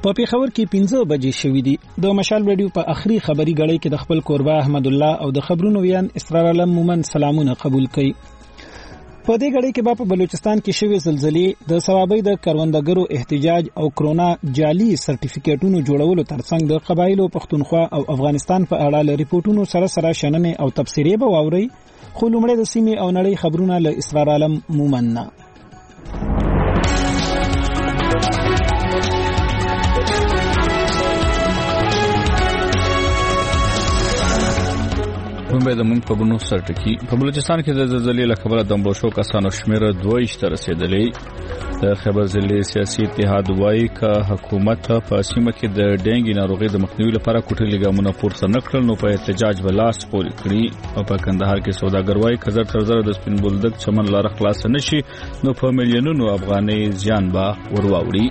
په پیښور کې 15 بجې شوې دي. د مشال رادیو په اخري خبري غړي کې د خپل کوربه احمد الله او د خبرونو ویان اسرار علم مومن سلامونه قبول کړي. په دې غړي کې په بلوچستان کې شوې زلزلې د ثوابي د کروندګرو احتجاج او کرونا جعلي سرټیفیکټونو جوړولو ترڅنګ د قبایلو پښتونخوا او افغانستان په اړه له ریپورتونو سره شننې او تبصرې به واوري. خو لومړی د سیمې او نړۍ خبرونه له اسرار علم مومن نه. په دمن په بنو سرټکی په بلوچستان کې د زلزلې له کبله د مړو شو کسانو شمېر 22 ته رسیدلې. د خبر ضلع سیاسي اتحاد وايي چې حکومت په سیمه کې د ډینګي ناروغي د مخنیوي لپاره کوټلي ګامونه پورته نکړل، نو په احتجاج بلاس پوري کړی. او په کندهار کې سوداګر وايي کزر تر زر د سپین بولدک چمن لار خلاص نشي نو په میلیونونو افغاني زیان به ورواوړي.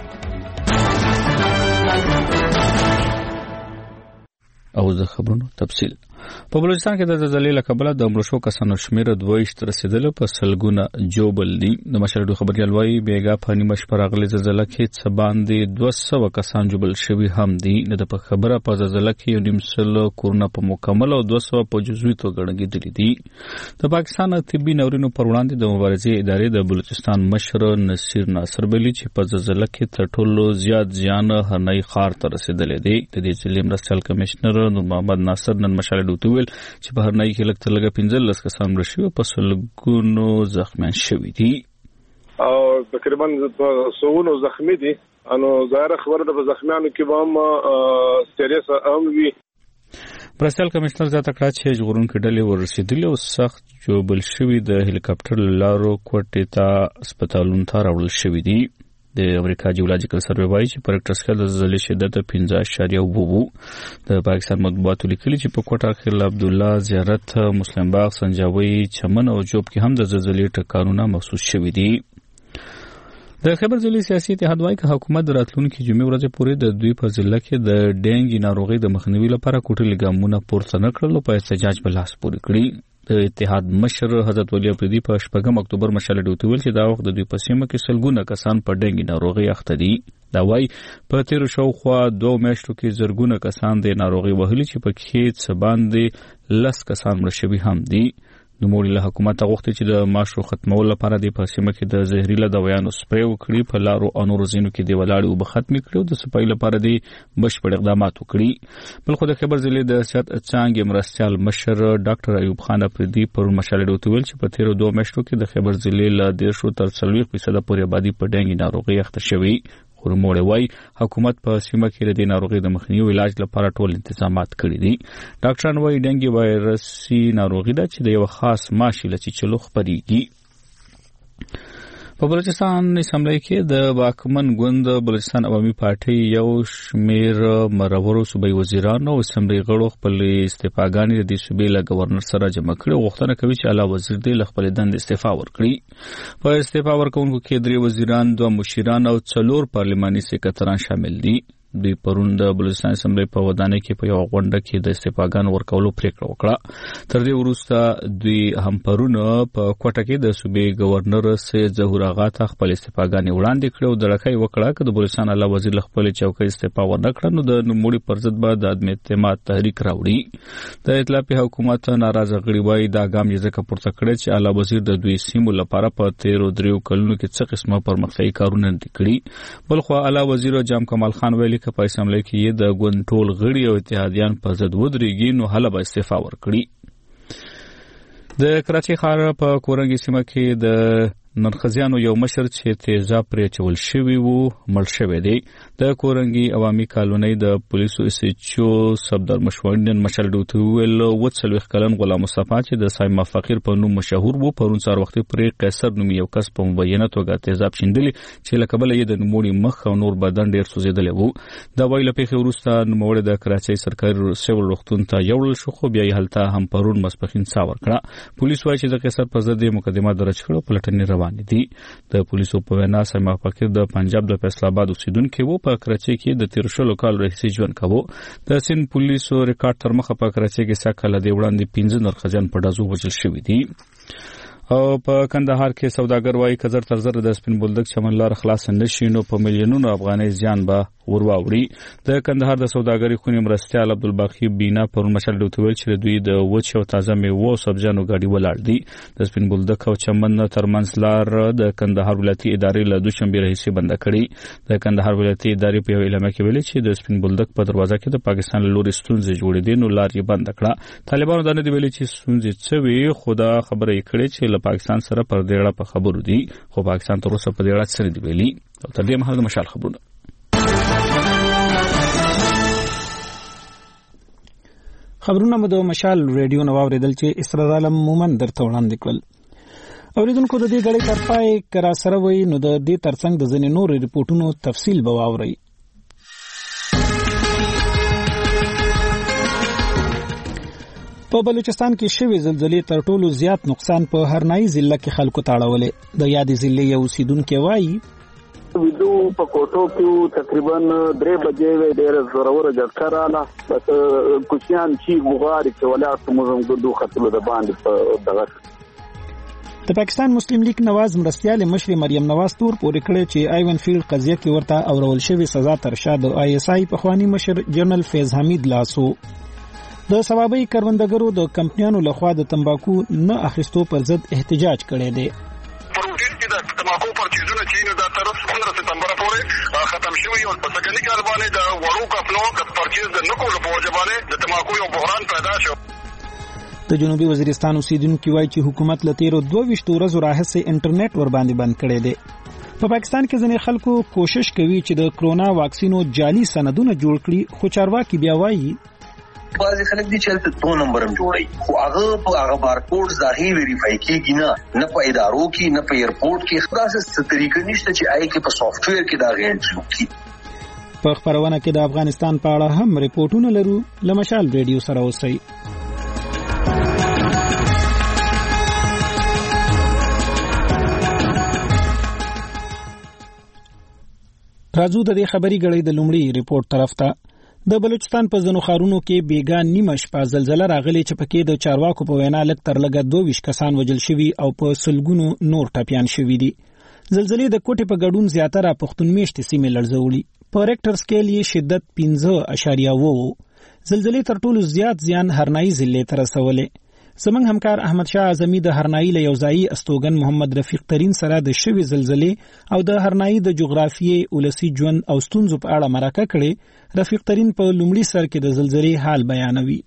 او د خبرونو تفصیل په بلوچستان کې د زلزلې له کبله د مړو شو کسانو شمېر 22 ته رسیدل، په سلګونه جوبل دي. د مشرډو خبريال وايي بیګا په نیمه شپه راغلي زلزلې کې څه باندې 200 کسان جوبل شوي هم دي. د په خبره په زلزلې کې یو نیم سل کورونه په مکمل او 200 په جزوي توګه ګڼل دي. د پاکستان طبي ناورینو پر وړاندې د مبارزې ادارې د بلوچستان مشر نصیر ناصر بلی چې په زلزلې کې تر ټولو زیات زیان هرنۍ خار ته رسیدلې دي. د دې ځلې مرستيال کمشنر نور محمد ناصر نن مشال ویل چې په هرنۍ کې لږ تر لږه 15 کسان مړه شوي، په سلګونو زخمیان شوي دي او تقریبا 100 زخمی دي. انو ظاهر خبره د زخمیانو کې به هم سیریس هم وي. مرستيال کمشنر زیاته کړه چې ژغورونکو ډلې ورسېدلې او سخت جوبل شوي د هلیکاپټر لارو کوټې ته هسپتالونو ته راوړل شوي دي. د امریکا جیولوجیکل سروې وايي چې په ریکټر سکیل د زلزلې شدت 5.9 د پاکستان مطبوعاتو لیکلي چې په کوټه خیل عبد الله زیارت مسلم باغ سنجاوي چمن او جوب کې هم د زلزلې ټکانونه محسوس شوي دي. د خبر ضلع سیاسي اتحاد وايي چې حکومت راتلونکي جمعې ورځ پورې د دوی په ضلع کې د ډینګي ناروغي د مخنیوي لپاره کوټلي ګامونه پورته نکړل او په احتجاج بلاس پوري کړی. د اتحاد مشر حضرت ولی افریدی په 8 اکتوبر مشال ډوټ ویل چې دا وخت د دوی په سیمه کې سلګونه کسان په ډینګي ناروغي اخته دي. دا وايي په تیر شاوخوا 2 میاشتو کې زرګونه کسان د ناروغي وهلي چې په کې څه باندې 10 کسان مړه شوي هم دي. نو موږ له حکومت غوښتي چې د ماشو ختمولو لپاره د پاسمه کې د زهريله دوايانو سپری وکړي، په لارو انور زینو کې د ولاړو وب ختمي کړي او د صفای لپاره د بشپړ اقدامات وکړي. بل خو د خبر ضلع د سیاست څنګه مرستيال مشر ډاکټر ایوب خان افریدی پر مشالې ویل چې په تیر 2 میاشتو کې د خبر ضلع له 1.5 تر 40% پورې آبادی په ډینګي ناروغي اخته شوی. خورموړ وايي حکومت په سیمه کې د ناروغي د مخنیوي علاج لپاره ټول تنظیمات کړی دي. ډاکټران وايي ډینګي وایرسي ناروغي ده چې د یو خاص ماشي لچې چلو خبريږي. په بلوچستان اسمبلی کې د واکمن ګوند بلوچستان عوامي پارټي یو شمیر مرورو صوبایي وزیرانو او اسمبلی غړو خپل استعفاګانې د صوبې له گورنر سره جمع کړي. غوښتنه کوي چې اعلی وزیر د خپل دند استعفا ورکړي. په استعفا ورکونکو کې 3 وزیران، 2 مشیران او 4 پارلماني سکرټران شامل دي. دوی پرون د بلوچستان اسمبلی په ودانۍ کې په یو غونډه کې د استعفاګانو ورکولو پریکړه وکړه. تر دې وروسته دوی هم پرون په کوټه کې د صوبې گورنر سید ظهور آغا ته خپل استعفاګانې وړاندې کړې او درخه وکړه چې د بلوچستان اعلی وزیر خپل چوکۍ استعفا ورنکړه نو د نوموړي پر ضد به د عدم اعتماد تحریک راوړي. د ائتلافي حکومت ناراضه غړي وايي دا ګام یې ځکه پورته کړی چې اعلی وزیر د دوی سیمو لپاره په 13 کلونو کې څه قسمه پرمختیايي کارونه کړي. بل خو اعلی وزیر جام کمال خان ویلي په اسمبلی کې د ګوند ټول غړي او اتحادیان په ضد ودرېږي نو هله به استعفا ورکړي. د کراچۍ ښار په کورنګي سیمه کې د نرخزیانو یو مشر چې تیزاب پرې چول شوی وو مړ شوی دی. د کورنګي عوامي کالونۍ د پولیسو اس ایچ او صفدر مشوندن مشال ډوټ ویل وڅلوخ کلن غلام مصطفی چې د سایما فقیر په نوم مشهور وو پرون څار وخت پرې قیصر نوم یو کس په مبینه توګه تیزاب شیندلی چې لکبل یې د نوموړي مخ او نور بدن ډیر سوځیدلی وو. دا ویل په خې وروسته نوموړي د کراچۍ سرکاري سیول روغتون ته یوړل شو خو بیا یې هلته هم پرون مسپخین څاور کړه. پولیس وايي چې د قیصر په ضد مقدمه درج کړه په لټنې روان دي. د پولیسو په وینا سایما فقیر د پنجاب د فیصل آباد اوسیدونکو وو. په کراچۍ کې د 13 کال راهیسې ژوند کاوه. د سین پولیسو ریکارډ تر مخه په کراچۍ کې سکه لدی وړاندې 15 نرخجن په دازو وجل شوی دي. او په کندهار کې سوداګر وايي کزر تر زر د سپین بولدک چمن لار خلاص نشي نو په میلیونونو افغاني زیان به ورواوري. د کندهار د سوداګرۍ خونې مرستيال عبدالباقی بینا پر مشال ډوټ ویل چې دوی د وچ او تازه میوه او سبزیانو غاډي ولاړ دي. د سپین بولدک او چمن ترمنځ لار د کندهار ولایتي ادارې له دوشنبه راهیسې بند کړي. د کندهار ولایتي ادارې په یو اعلامیه کې ویلي چې د سپین بولدک په دروازه کې د پاکستان له لوري ستونزې جوړې دي، نو لار یې بند کړه. طالبانو دا نه دی ویلي چې ستونزې څه وي، خدا خبره یې کړې چې له پاکستان سره پر دې اړه په خبرو دي، خو پاکستان تر اوسه په دې اړه څه نه دی ویلي. تر دې مهال د مشال خبرونه. خبرونه مو د مشال ریډیو نو اوریدل چې اسرار عالم مومن درته وړاندې کړل. اوریدونکو د دې غړي تر پای کرا سره وي نو د دې ترڅنګ د ځینې نور ریپورتونو تفصیل به واوري. په بلوچستان کې شوې زلزلې تر ټولو زیات نقصان په هرنائی ضلع کې خلکو ته اړولې. د یادې ضلع یو اوسیدونکو وایي ویدو په کوټو کې تقریبا 3 بجې ډېر زوروره جټکا رااله، بس کوچیان چې بغاري کې ولاړ موږ د دوه خطلو د باندې په دغه. د پاکستان مسلم لیگ نواز مرستيال مشر مریم نواز تور پورې کړی چې ایون فیلډ قضیه کې ورته اورول شوی سزا تر شا د آی اس آی پخوانی مشر جنرال فیض حمید لاسو. د ثوابي کروندګرو د کمپنیانو لخوا د تمباکو نه اخیستو پر ضد احتجاج کړی دی. تماکو پر چیزونه چې دا تر 15 سپتمبر پورې ختم شوی او په سکني کال باندې د وړو کپلو د پرچیز د نکولو په وجه باندې د تماکو یو بحران پیدا شو. د جنوبي وزیرستان اوسیدونکو وایي چې حکومت له 22 ورځې راهیسې انټرنیټ ور باندې بند کړی دی. په پاکستان کې ځینې خلکو کوشش کوي چې د کرونا واکسینو جعلي سندونه جوړ کړي، خو چارواکي بیا وایي بعضی خلک دي چې 2 نمبر هم جوړي، خو هغه بارکوډ ظاهري ویریفای کیږي نه په ادارو کې نه په ایرپورټ کې. خاصه طریقه نشته چې آی کې په سافټ ویر کې دا غیر کی. په خبرونه کې د افغانستان په اړه هم ریپورتونه لرو. لمشال ریډیو سره اوسئ. راځو د دې خبري غړي د لومړي ریپورت طرف ته. د بلوچستان په ځینو ښارونو کې بیګان نیمه شپه زلزلہ راغلي چې پکې د چارواکو په وینا لږ تر لږه 22 کسان وژل شوي او په سلګونو نور ټپيان شوي دي. زلزلې د کوټې په ګډون زیاتره پښتون میشتې سیمې لړزولي. په ریکټر سکیل یې شدت 5.9. زلزلې تر ټولو زیات زیان هرنائی ضلع ته رسولې. زمنګ همکار احمد شاه اعظمي د هرنائی له یوځایي استوګن محمد رفیق ترین سره د شوي زلزلې او د هرنائی د جغرافیې ولسی ژوند او ستونزو په اړه مرکه کړي. رفیق ترین په لومړي سر کې د زلزلې حال بیانوي.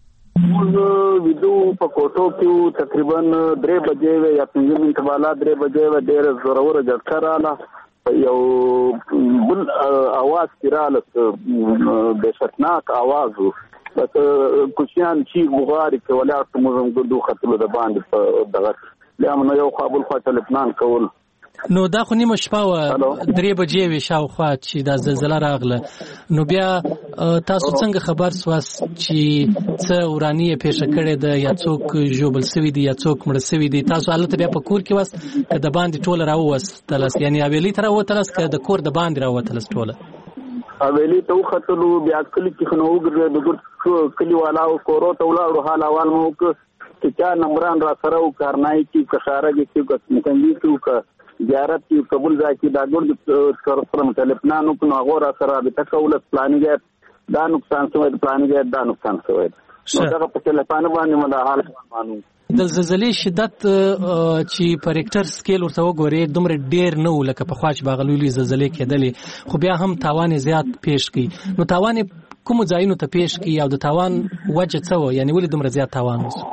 موږ ویدو په کوټو کې تقریبا 3 بجې یا 5 منټه والا 3 بجې ډېر زوروره جټکا رااله، یو بل आवाज کراله بهشتناک आवाज و، بس کوچیان چې بغاري کې ولاړ موږ د دوه خطلو د باندې په دغه لامل یو قابل خاطر پلان کول. نو دا خو نیمه شپه و 3 بجې وی شاوخوا چې دا زلزلہ راغله، نو بیا تاسو څنګه خبر سواس چې څه ورانی پیښه کړې ده یا څوک جوبل سوي دي یا څوک مړ سوي دي؟ تاسو حالت بیا په کور کې واس که د باندې ټوله راووستلس، یعنی اویلی تر راووتلس که د کور د باندې راووتلس ټوله؟ اویلی ته وختلو، بیا کلی کې خنو وګرځي د کلی والا او کورو ته ولاړو، حال احوال مو چې چا نمبران را سره او کارنای کې کشاره کې چې مکنجي کې زیارت کی قبول ځای کی دا ګور سره متلفنانو کو هغه را سره د تکولت پلانګ دا نقصان شوی، پلانګ دا نقصان شوی. نو دا په تلفان باندې مله حال مانو. د زلزلې شدت چې په ریکټر سکیل ورته وګوري دومره ډیر نه لکه په خواچ باغلولي زلزلې کېدلې، خو بیا هم تاوان زیات پیښ کی. نو تاوان کوم ځایونو ته پیښ کی او د تاوان وجه څه و؟ یعنی ولې دومره زیات تاوان وشو؟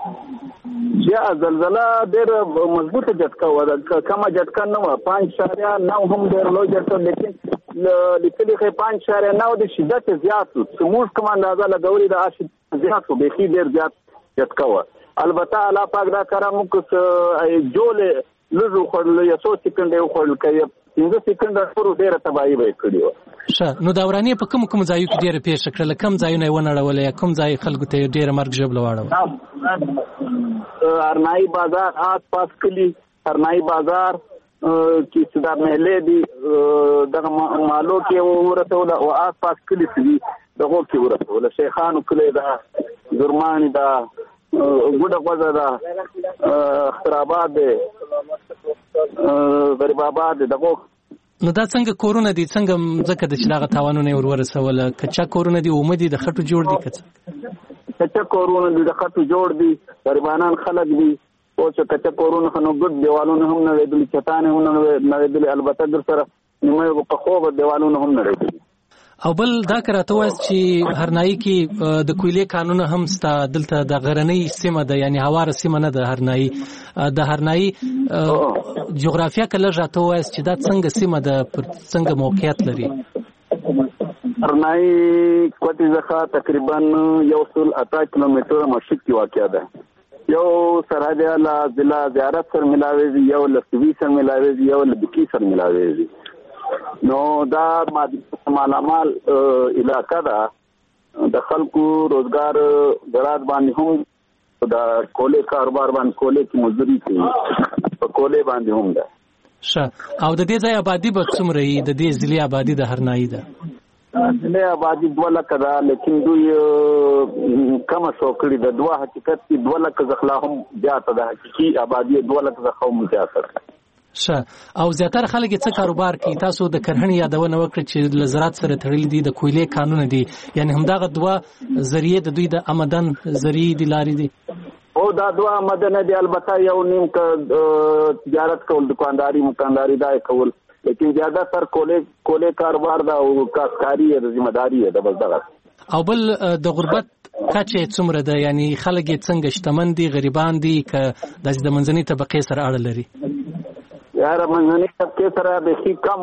یا زلزلہ ډېر مضبوطه جټکا و، کمه جټکا نه و، 5.9 هم ډېر لوی جټکا، لیکن لیکلي 5.9 د شدت زیات و. سموږ کوم اندازه لګوري د اشد زیات و، بيخي ډېر زیات جټکا و. البته الله پاک دا کرم وکړ جوړ لږ خړل یا 100 سکند خړل کوي 15 سکند پورې ډېر تباہي وکړي و. نو دا ورانی په کوم ځایو کې ډېر پیښ کړل؟ کوم ځایونه ونړول یا کوم ځای خلکو ته ډېر مرګ ژوبل واړو؟ هرنائی بازار آس پاس کلی، هرنائی بازار کی صدر محلے دی دغه مالو کې ورته او آس پاس کلی دي دغه کې ورته شیخانو کلی دا درمان دا ګډه غوځه دا خرابات دی غریب آباد دغه نو دا څنګه کورونه دي څنګه ځکه د چلاغه تاوانونه ورسول کچا کورونه دي اومدي د خټو جوړ دي کچا کورونه دي د خټو جوړ دي غریبانان خلک دي او چې کچا کورونه خنو ګډ دیوالونه هم نه ویدل چتانه هم نه ویدل البته در سره نیمه په خوغه دیوالونه هم نه ویدل او بل دا کراته وایي چې هرنايي کې د کویلې قانون هم ستا دلته د غرنۍ سیمه ده یعنی هوار سیمه نه ده هرنايي د هرنايي جغرافیه کله راته وایي چې دا څنګه سیمه ده څنګه موقعیت لري هرنايي کوټي ځخه تقریبا 1.8 کیلومتر مشرق کې واقع ده یو سرحد له ضلع زیارت سره ملاوي یو لسوي سره ملاوي یو لبکی سره ملاوي نو دا مالامال علاقہ دا د خلکو روزګار درات باندې هم دا کولې کاروبار باندې کولې کی مزدوري کوي په کولې باندې هم ده او د دې ځای آبادی به څومره وي د دې ضلع آبادی د هرنايي ده ضلع آبادی 2 لک ده لیکن دوی کم شوکړي د دوا حقیقت کې 2 لک ځخلا هم زیاته ده حقيقي آبادی 2 لک ځخه هم زیاته ده او زیاتره خلک څه کاروبار کوي تاسو د کرهڼې یادونه وکړه چې لزرات سره تړلې دي د کویلې قانون دي یعنی همدغه دوا ذریعہ د دوی د آمدن ذریعہ دي لاري دي او دا دوا آمدن دي البته یو نیم تجارت کول دکانداری دا کول لیکن زیاده تر کوله کاروبار دا او کارکاری د ذمہ داری ده بس دا او بل د غربت کچه څومره ده یعنی خلک څنګه شتمن دي غریبان دي ک د منځنۍ طبقه سره اړه لري یار منځنۍ طبقه سره به کم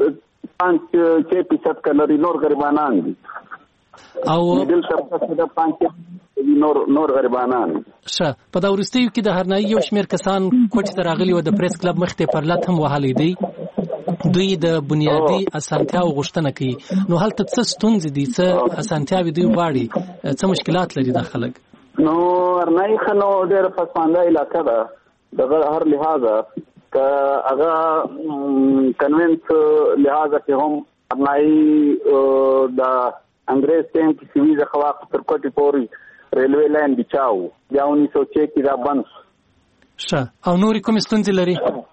5% کلوري نور غریبانان دي او دل طبقه سره 5 نور غریبانان په دا ورستیو کې د هرنايي یو شمېر کسان کوټې ته راغلي و د پریس کلب مخ ته پرلط هم وهلي دي دوی د بنیادی اسانتیاو غوښتنه کوي نو هلته څه ستونزې دي څه اسانتیاوې دوی غواړي څه مشکلات لري د خلک نو هرنايي خنو ډېر پسمانده علاقه ده د هر لحاظه که هغه کنوینس لحاظه کې هم هرنايي د انګريز ټیم کې سیویزه خواق تر کوټي پوري ریلوی لاین بچاو بیا 1906 کې دا بند او نورې کوم ستونزې لري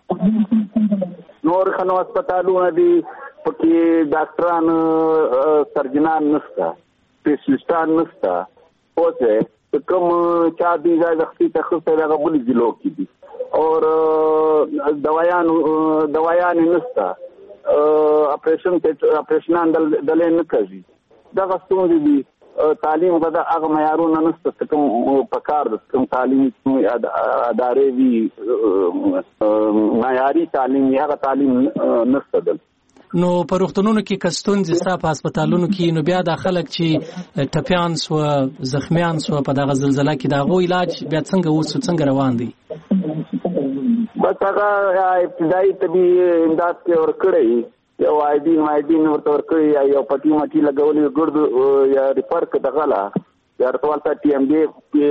نور خنو هسپتالونه دي پکې ډاکټران سرجنان نشته سپیشلیستان نشته اوسه کوم چا دي ځای وختي تخصص هغه بل ضلعو کې دي اور دوايان نشته اپریشن دلې نه کوي دا ستونزې دي تعلیم غدا هغه معیارونه نشته کوم پکار کوم تعلیمي ادارې وی معیاري تعلیم هغه تعلیم نشته نو په روغتونونو کې کستونځ صاحب هسپتالونو کې نو بیا د خلک چې ټپيان سو زخمیان سو په دغه زلزلہ کې دغه علاج بیا څنګه روان دي بس هغه ابتدایي طبي امداد کې ورکړي یو آیډین ورته ورکړي یو پټي مټي لګولې ګرد یا ریفر کړه یا ارتوالته ټي ام ډي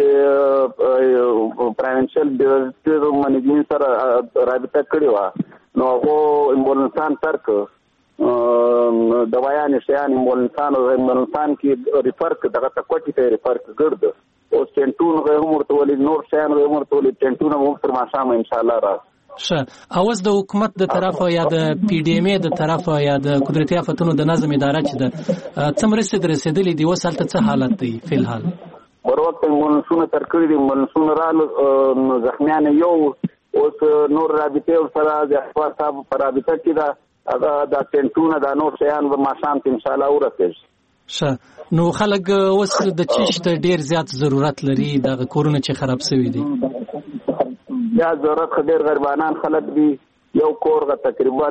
پرایونشل ډیزاستر منیجمنت سره رابطه کړې و نو هغه امبولانسان ترک دوايان شيان امبولانسان کې ریفر کړه کوټي ته ریفر کړه او سنټون هم ورته ولې نور شيان هم ورته ولې سنټون هم تر ماشام ان شاء الله را اوس د حکومت د طرفه یا د پی ډی ام د طرفه یا د قدرتي آفتونو د نظم اداره چې د څمرسه رسیدلې دی وسالته څه حالت دی په الحال ور وخت مونسونه تر کړی دی مونسونه رالو زخمیان یو اوس نور رابطه سره د اخبار صاحب پر رابطه کې دا د سنټونه د نور شیان به ماشام ان شاء الله ورسېږي نو خلک اوس د چشت ډیر زیات ضرورت لري د کورونه چې خراب شوی دي یا ضرورت خډیر غربانان خلک دي یو کورغه تقریبا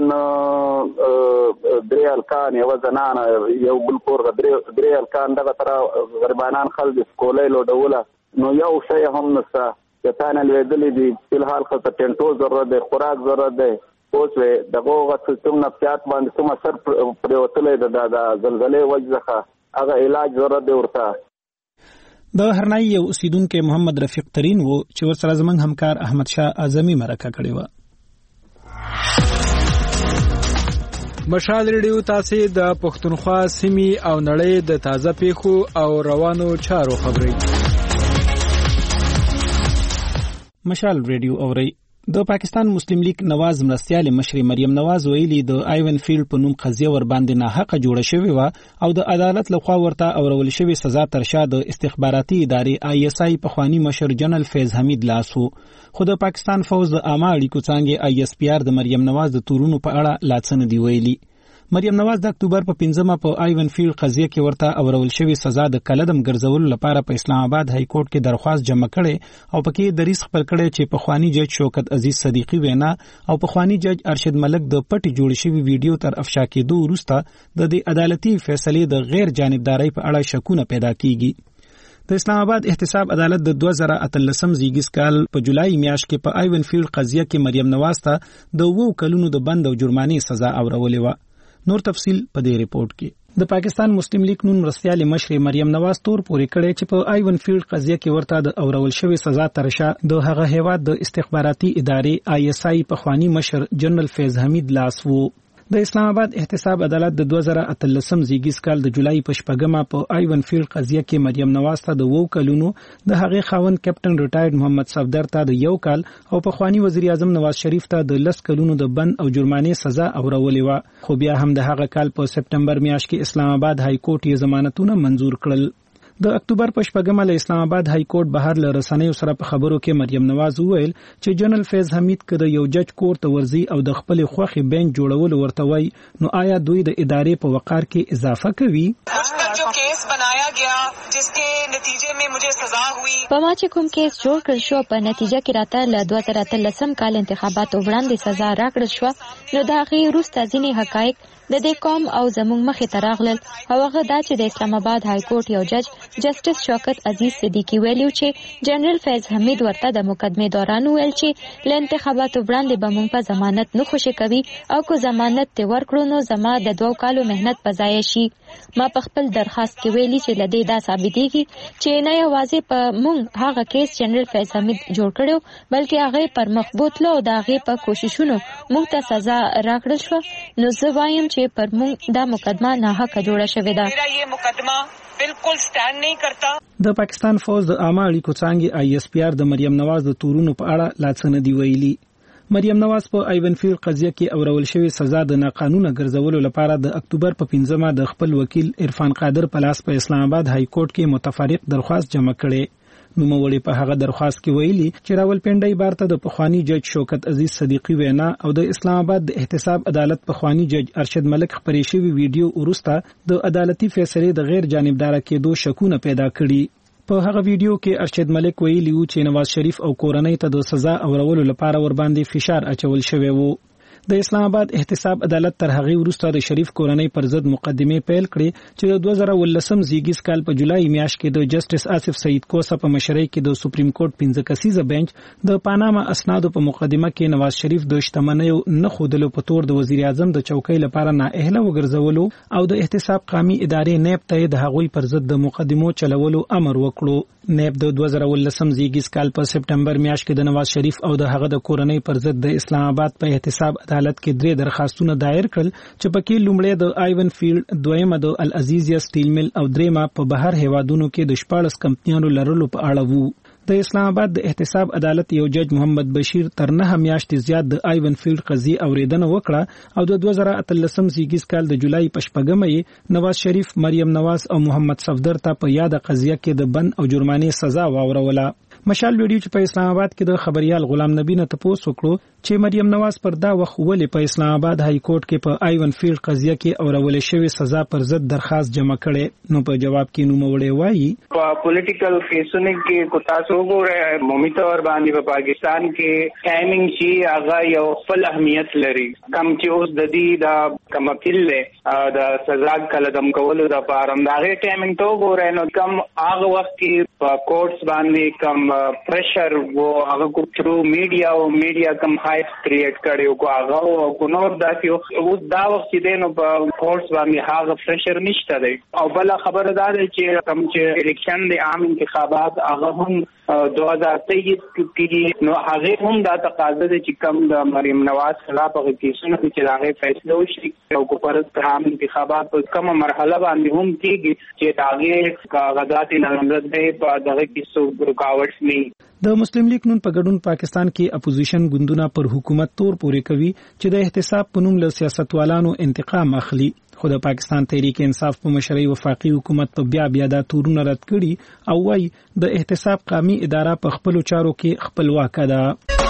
3 الکان یو زنان یو بل کورغه 3 الکان دغه تر غربانان خلک سکولې لوډوله نو یو شی هم نسته یتان لیدلې دي په حال خو ته ټنټو ضرورت ده خوراک ضرورت ده اوس دغه غوښتم نفسیات باندې کوم اثر پروتلې ده د زلزلې وجهه هغه علاج ضرورت دی ورته د هرنايي یو اوسیدونکو محمد رفیق ترين وو چې ورسره زمنګ همکار احمد شاه اعظمي مرکه کړې و مشال ریډیو تاسو د پښتونخوا سیمې او نړۍ د تازه پیښو او روانو چارو خبري مشال ریډیو اوري د پاکستان مسلم لیگ نواز مرستیال مشر مریم نواز ویلي د آیون فیلډ په نوم قضیه ور باندې ناحقه جوړه شوې و او د عدالت لخوا ورته اورول شوې سزا تر شا د استخباراتي ادارې ISI پخوانی مشر جنرال فیض حمید لاسو. خو د پاکستان فوز د عامه اړیکو څانګې ISPR د مریم نواز د تورونو په اړه لا څه نه دی ویلي. مریم نواز د اکتوبر په 15 په آیون فیلډ قضیه کې ورته اورول شوې سزا د کلدم ګرځولو لپاره په اسلام آباد های کورټ کې درخواست جمع کړي او پکې دریس خپل کړي چې پخوانی جج شوکت عزیز صدیقی وینا او پخوانی جج ارشد ملک د پټي جوړ شوی ویډیو تر افشا کېدو وروسته د عدالتي فیصلې د غیر جانبداري په اړه شکونه پیدا کیږي. د اسلام آباد احتساب عدالت د 2013 زیږیز کال په جولای میاشت کې په آیون فیلډ قضیه کې مریم نواز ته د 2 کلونو د بند او جرمانې سزا اورولې و. نور تفصیل په دې ریپورت کې. د پاکستان مسلم لیگ نون مرستیال مشر مریم نواز تور پورې کړي چې په آیون فیلډ قضیه کې ورته د اورول شوی سزا ترشا د هغه هیواد د استخباراتي ادارې ISI پخوانی مشر جنرال فیض حمید لاسو. د اسلام آباد احتساب عدالت د 2013 زیږیز کال د جولای په 8 په آیون فیلډ قضیه کې مریم نواز ته د 2 کلونو د هغې خاوند کیپټن ریټایرډ محمد صفدر ته د 1 کال او پخوانی وزیر اعظم نواز شریف ته د 10 کلونو د بند او جرمانې سزا اورولې و. خو بیا هم د هغه کال په سپټمبر میاشت کې اسلام آباد های کورټ یې ضمانتونه منزور کړل. د اکتوبر په 8 له اسلام آباد های کورټ بهر له رسنیو سره په خبرو کې مریم نواز وویل چې جنرال فیض حمید کده یو جج کورټ ته ورځي او د خپل خوخي بینچ جوړول ورته وای نو آیا دوی د ادارې په وقار کې اضافه کوي؟ जो केस बनाया गया जिसके नतीजे में मुझे सजा हुई په ما چې کوم کیس جوړ کړ شو په نتیجه کې راته ل 2013 کال انتخابات وړاندې سزا راکړل شو نو دا غي روسته ځینې حقایق د دې قوم او زموږ مخې ته راغلل او هغه دا چې د اسلام آباد های کورټ یو جج جسټس شوکت عزیز صدیقی ویلو چې جنرال فیض حمید ورته د مقدمې دوران ویل چې ل انتخابات وړاندې به موږ په ضمانت نه خوشی کوي او کو ضمانت ته ورکړو نو زما د 2 کالو مهنت په ضایع شي. ما په خپل درخواست کې ویلي چې لدې دا ثابتېږي چې نه یوازې په موږ هغه کیس جنرال فیض حمید جوړ کړو بلکې هغه پر مخ بوتلو او د هغه په کوششونو موږ ته سزا راکړل شو نو زه وایم چې پر موږ دا مقدمه ناحقه جوړه شوې ده. میرا یہ مقدمه بالکل سٹینڈ نہیں کرتا. د پاکستان فوج د عامه اړیکو څانګې ISPR د مریم نواز د تورونو په اړه لا څه نه دی ویلي. مریم نواز په آیون فیلډ قضیه کې اورول شوی سزا د ناقانونه ګرځولو لپاره د اکتوبر په 15 د خپل وکیل عرفان قادر په لاس په اسلام آباد های کورټ کې متفرق درخواست جمع کړي. نوموړي په هغه درخواست کې ویلي چې راولپنډي بارته د پخوانی جج شوکت عزیز صدیقی وینا او د اسلام آباد د احتساب عدالت پخوانی جج ارشد ملک خبري شوی ویډیو ورسته د عدالتي فیصلې د غیر جانبدار کېدو شکونه پیدا کړي. په هغه ویډیو کې ارشد ملک ویلي و چې نواز شریف او کورنۍ ته د سزا اورولو لپاره ور باندې فشار اچول شوی وو. د اسلام آباد احتساب عدالت تر هغه وروسته د شریف کورنۍ پر ضد مقدمه پیل کړې چې د 2013 زیږیز کال په جولای میاشت کې د جسټس آصف سعید کوسه په مشرۍ کې د سپریم کورټ 15 کسیزه بنچ د پاناما اسنادو په مقدمه کې نواز شریف د شتمنیو نه خودلو په تور د وزیر اعظم د چوکۍ لپاره نااهله وګرځولو او د احتساب قومي ادارې نیب ته د هغوی پر ضد د مقدمو چلولو امر وکړو. نیب د 2013 زیږیز کال په سپټمبر میاشت کې د نواز شریف او د هغه د کورنۍ پر ضد د اسلام آباد په احتساب عدالت کې 3 درخواستونه دایر کړل چې پکې لومړی د آیون فیلډ، دویمه د العزیزیا سټیل مل او دریمه په بهر هیوادونو کې د 14 کمپنیانو لرلو په اړه وو. د اسلام آباد د احتساب عدالت یو جج محمد بشیر تر 9 میاشتې زیات د آیون فیلډ قضیه اوریدنه وکړه او د 2013 زیږیز کال د جولای په 8 نواز شریف، مریم نواز او محمد صفدر ته په یاد قضیه کې د بند او جرمانې سزا واوروله. مشال ویډیو چې په اسلام آباد کې د خبريال غلام نبی نه تاسو وکړو چې مریم نواز پر دا وخت ولې په اسلام آباد های کورټ کې په آیون فیلډ قضیه کې اورول شوی سزا پر ضد درخواست جمع کړي، نو په جواب کې نوموړی وایي په پولیټیکل کیسونه کې کو تاسو وګورئ مومیته ور باندې په پاکستان کې ټایمینګ شي هغه یو خپل اهمیت لري. کم چې اوس د دې د کم اپیل له د سزا کلدم کولو د پارم دا غي ټایمینګ ته وګورئ نو کم هغه وخت کې په کورټس باندې کم پریشر وو هغه کو تھرو میډیا او میډیا کم هایپ کریټ کړي کو هغه کو نور داسې او دا وخت کې نو په کورټس باندې هغه پریشر نشته دی. او بل خبره ده چې کم چې الیکشن د عام انتخابات هغه هم 2023 کې نو هغه هم دا تقاضا ده چې کم د مریم نواز خلاف هغه کیسونه چې هغه فیصله وشي او کو پر عام انتخابات په کومه مرحله باندې هم کېږي چې هغه کاغذات نامزد په دغه کیسو رکاوټ نه. د مسلم لیگ نون په ګډون پاکستان کې اپوزیشن ګوندونه پر حکومت تور پورې کوي چې د احتساب په نوم له سیاستوالانو انتقام اخلي. خو د پاکستان تحریک انصاف په مشرۍ وفاقي حکومت په بیا دا تورونه رد کړي او وايي د احتساب قومي اداره په خپل چارو کې خپلواکه ده.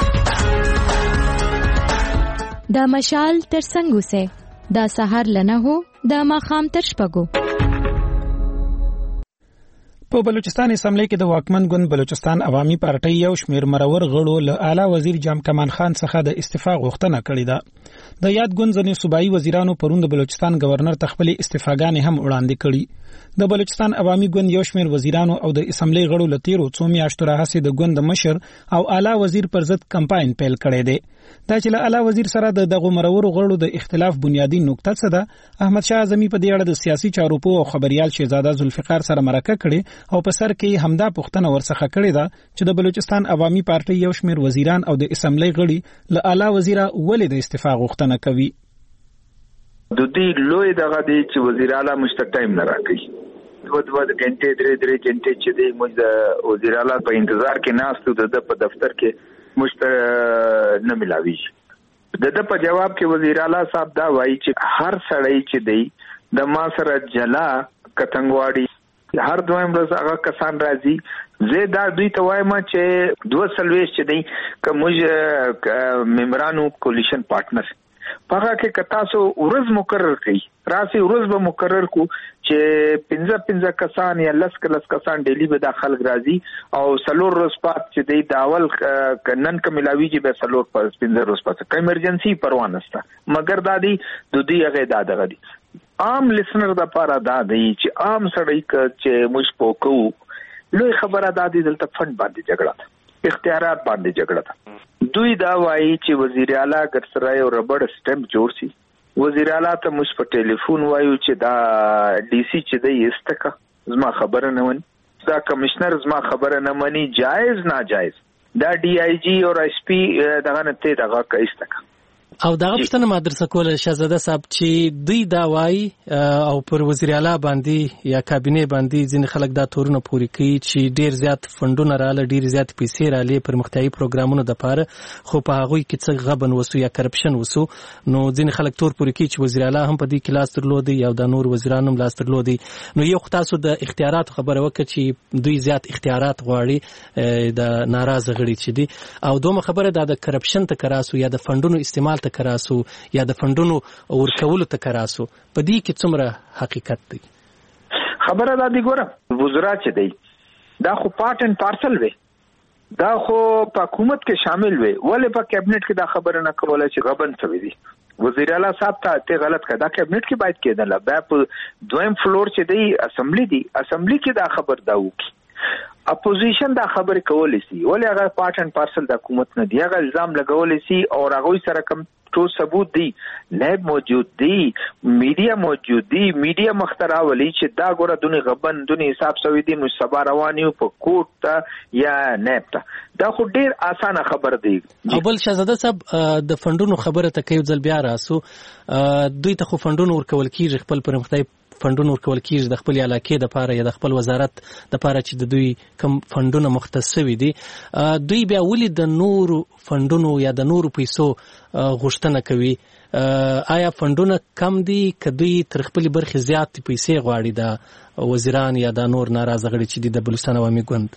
د مشال تر څنګه سه د سحر لنه هو د ماخام تر شپږو. په بلوچستان اسمبلی کې د واکمن ګوند بلوچستان عوامي پارټۍ یو شمېر مرور غړو له اعلی وزیر جام کمان خان څخه د استعفا غوښتنه کړې ده. د یاد ګوند ځینې صوبایي وزیرانو پرون د بلوچستان گورنر ته خپل استعفاګانې هم وړاندې کړې. د بلوچستان عوامي ګوند یو شمېر وزیرانو او د اسمبلی غړو له تیرو څو میاشتو راهیسې د ګوند مشر او اعلی وزیر پر ضد کمپاین پیل کړی دی. دا چې له اعلی وزیر سره د دغه مرور غړو د اختلاف بنیادی نقطه څه ده؟ احمد شاه اعظمي په دې اړه د سیاسي چارو او خبريال شهزاده ذوالفقار سره مرکه کړي او په سر کې همدا پوښتنه ورڅخه کړې ده چې د بلوچستان عوامي پارټۍ یو شمېر وزیران او د اسمبلی غړي له اعلی وزیر ولې د استعفا غوښتنه کوي. د دې لوی دغه دی چې وزیر اعلی مشت ټایم نه راکړي. دوه غنټې درې غنټې چې دی موږ د وزیر اعلی په انتظار کې ناستو د په دفتر کې مشت نه ملاوي. د په جواب کې وزیر اعلی صاحب دا وایي چې هر سړی چې دی د ما سره جلا کتنګواړي هر دویم ورځ هغه کسان راځي زه دا دوی ته وایم چې 240 چې دی کوم ممبرانو کولیشن پارټنر پاګه کې کتاسو ورځ مقرر کړي راسي ورځ به مقرر کو چې 15 کسان یا 10 کسان ډیلی به داخل راځي او سلور روز پات چې دی داول نن کملاوی چې به سلور پر 15 روز پات کوم ایمرجنسي پروا نشته مګر دادی د دې هغه دادغه دي عام لسنر د پاره دا دی چې عام سړی چې موږ پوکو لوی خبره دادی دلته فند باندې جګړه اختیارات باندې جګړه دوی دا وایي چې وزیر اعلی ګرسرای او ربړ سټمپ جوړ شي. وزیر اعلی ته موږ په ټلیفون وایو چې دا ډي سي چې دی استکه زما خبره نه ونی دا کمشنر زما خبره نه مني جایز ناجایز دا ډي آی جی او ایس پی دغه نه ته دغه کایستکه او دغه پښتنه مدرسه کوله شهزاده صاحب چې دوی دا وایي او پر وزیر اعلی باندې یا کابینه باندې ځین خلک دا تورونه پوری کوي چې ډیر زیات فندونه رااله ډیر زیات پیسې رااله پر مختلفي پروګرامونو د پاره خو په هغه کې څه غبن وسو یا کرپشن وسو نو ځین خلک تور پوری کوي چې وزیر اعلی هم په دې کې لاس درلودي یا د نور وزیرانو هم لاس درلودي نو یو خاصو د اختیارات خبره وکړي چې دوی زیات اختیارات غواړي د ناراضه غړي چې دي او دومره خبره د کرپشن ته کراسو یا د فندونو استعمال ته کراسو یا د فندونو ورکولو ته کراسو په دې کې څومره حقیقت دی خبره دا دی ګوره وزرا چې دی دا خو پارت اینڈ پارسل وي دا خو په حکومت کې شامل وي ولې په کابینټ کې دا خبره نه کوله چې غبن څه وي وزیر اعلی صاحب ته غلط کړه دا کابینټ کې باید کېدل بیا په دویم فلور چې دی اسمبلی کې دا خبر دا وکي اپوزیشن دا خبره کولای شي ولې هغه پارت اینڈ پارسل د حکومت نه دی هغه الزام لګولای شي او هغه سره کوم ټول ثبوت دی لیب موجود دی میډیا موجود دی میډیا مخترا ولی چې دا ګوره دونی غبن دونی حساب سوي دي نو سبا روانیو په کوټ ته یا نیب ته دا خو ډیر اسانه خبر دی بل شهزاده صاحب د فندونو خبره ته کوي ځل بیا راسو دوی ته خو فندونو ورکول کیږي خپل پر مختلف فندونو ورکول کیږي د خپل علاقې د پاره یا د خپل وزارت د پاره چې د دوی کم فندونه مختص وي دي دوی بیا ولې د نور فندونو یا د نور پیسو غوښتنه کوي آیا فندونه کم دي کدی تر خپل برخه زیات پیسې غواړي د وزیران یا د نور ناراضه غړي چې د بلوچستان عوامي ګوند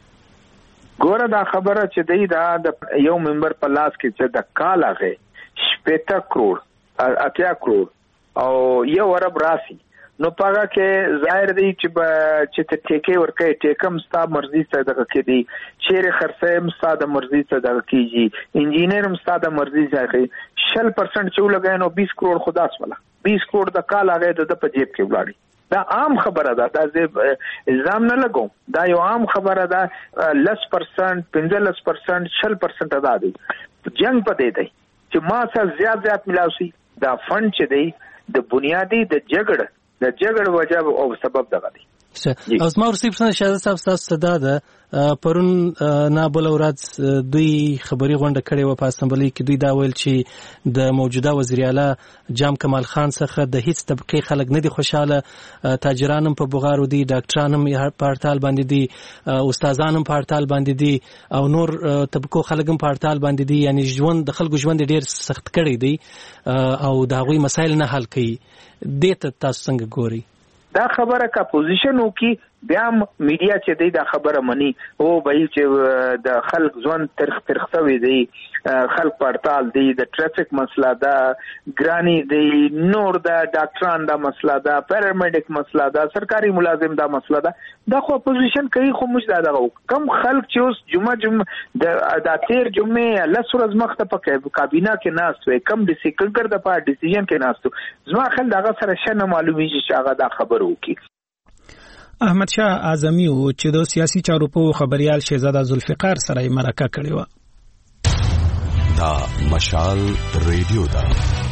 ګوره دا خبره چې دی دا د یو ممبر په لاس کې چې د کاله 80 کروڑ 80 کروڑ او یو ارب راسي نو پاګه کې ظاهر دی چې ته ټیکې ورکې ټیکم ستا مرزي څخه دغه کې دی چیرې خرڅم ستا د مرزي څخه دغه کیږي انجینرم ستا د مرزي څخه 60% چې ولګای نو 20 کروڑ خداس والا 20 کروڑ د کال هغه د په جیب کې ولاړی دا عام خبره ده دا الزام نه لګوم دا یو عام خبره ده 10% 15% 60% ادا دي جنگ پدې دی چې ما سره زیات ملاوي دا فند چې دی د بنیادی د جګړه وجب او سبب دغه دی او زما ورسې پښتنه شهزاده صاحب تاسو صدا ده پرون نابل ورځ دوی خبري غونډه کړې و په اسمبلی کې. دوی دا ویل چې د موجوده وزیر اعلی جام کمال خان څخه د هیڅ طبقه خلک نه دي خوشاله. تاجرانم په بغارو دي، ډاکټرانم په هړتال باندې دي، استادانم په هړتال باندې دي، او نور طبقو خلک هم په هړتال باندې دي. یعنی ژوند د خلکو ژوند ډیر سخت کړی دی او د هغوی مسایل نه حل کوي. دې ته تاسو څنګه ګورئ؟ دا خبره کا پوزیشن وکي بیا میډیا چې دی دا خبره مني او به چې د خلک ځوان ترخصوي دی، خلک پړتال دی، د ټریفیک مسله دا ګرانی دی، نور دا ډاکټران دا مسله دا، پیرامیډیک مسله دا، سرکاري ملازم دا مسله دا. دا خو پوزیشن کوي خو موږ دا کم خلک چې اوس جمعه دا تیر جمعه لس ورځې مخته په کابینه کې ناست وي، کم ډیسیکلر د پاره ډیسیژن کې ناستو، زما خل دغه سره شنه معلومیږي چې هغه دا خبر وکي. احمد شاه اعظمي او چې د سیاسي چارو په خبريال شهزاده ذوالفقار سره مرکه کړې و. دا مشال ریډیو دا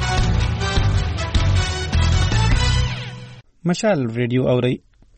مشال ریډیو اوري.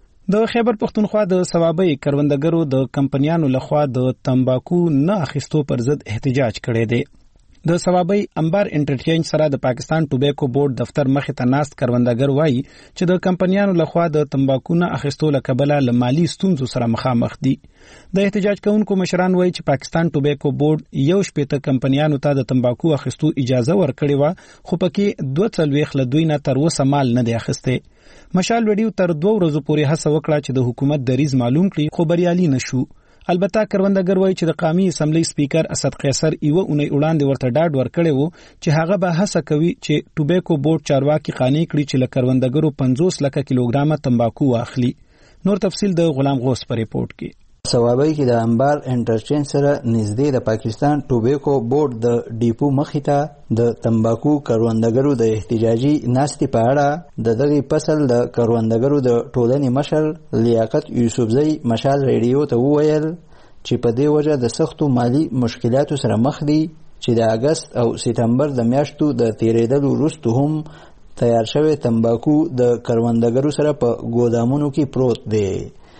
د خیبر پختونخوا د ثوابي کروندګرو د کمپنیانو لخوا د تمباکو نه اخیستو پر ضد احتجاج کړی دی. د ثوابي انبار انټرچینج سره د پاکستان ټوبیکو بورډ دفتر مخې ته ناست کروندګر وایي چې د کمپنیانو لخوا د تمباکو نه اخیستو لکبله له مالی ستونزو سره مخامخ دي. د احتجاج کوونکو مشران وایي چې پاکستان ټوبیکو بورډ 1 کمپنیانو ته د تمباکو اخیستو اجازه ورکړې و، خو پکې 42 له دوی نه تر اوسه مال نه دی اخیسته. مشال ویډیو تر 2 ورځې پورې هڅه وکړه چې د حکومت دریز معلوم کړي، خو بریالي نشو. البته کروندګر وایي چې د قومي اسمبلی سپیکر اسد قیصر یو اونۍ وړاندې ورته ډاډ ورکړی وو چې هغه به هڅه کوي چې ټوبیکو بورډ چارواکي قانع کړي چې له کروندګرو 50 لک کیلوګرام تمباکو واخلي. نور تفصیل د غلام غوث پر ریپورت کې. ثوابي کې د انبار انټرچینج سره نږدې د پاکستان ټوبیکو بورډ د ډیپو مخې ته د تمباکو کروندګرو د احتجاجي ناستې په اړه د دغه فصل د کروندګرو د ټولنې مشر لیاقت یوسفزئی مشال ریډیو ته وویل چې په دې وجه د سختو مالی مشکلاتو سره مخ دي چې د اگست او سپتمبر د میاشتو د تیریدلو وروسته هم تیار شوی تمباکو د کروندګرو سره په ګودامونو کې پروت دی.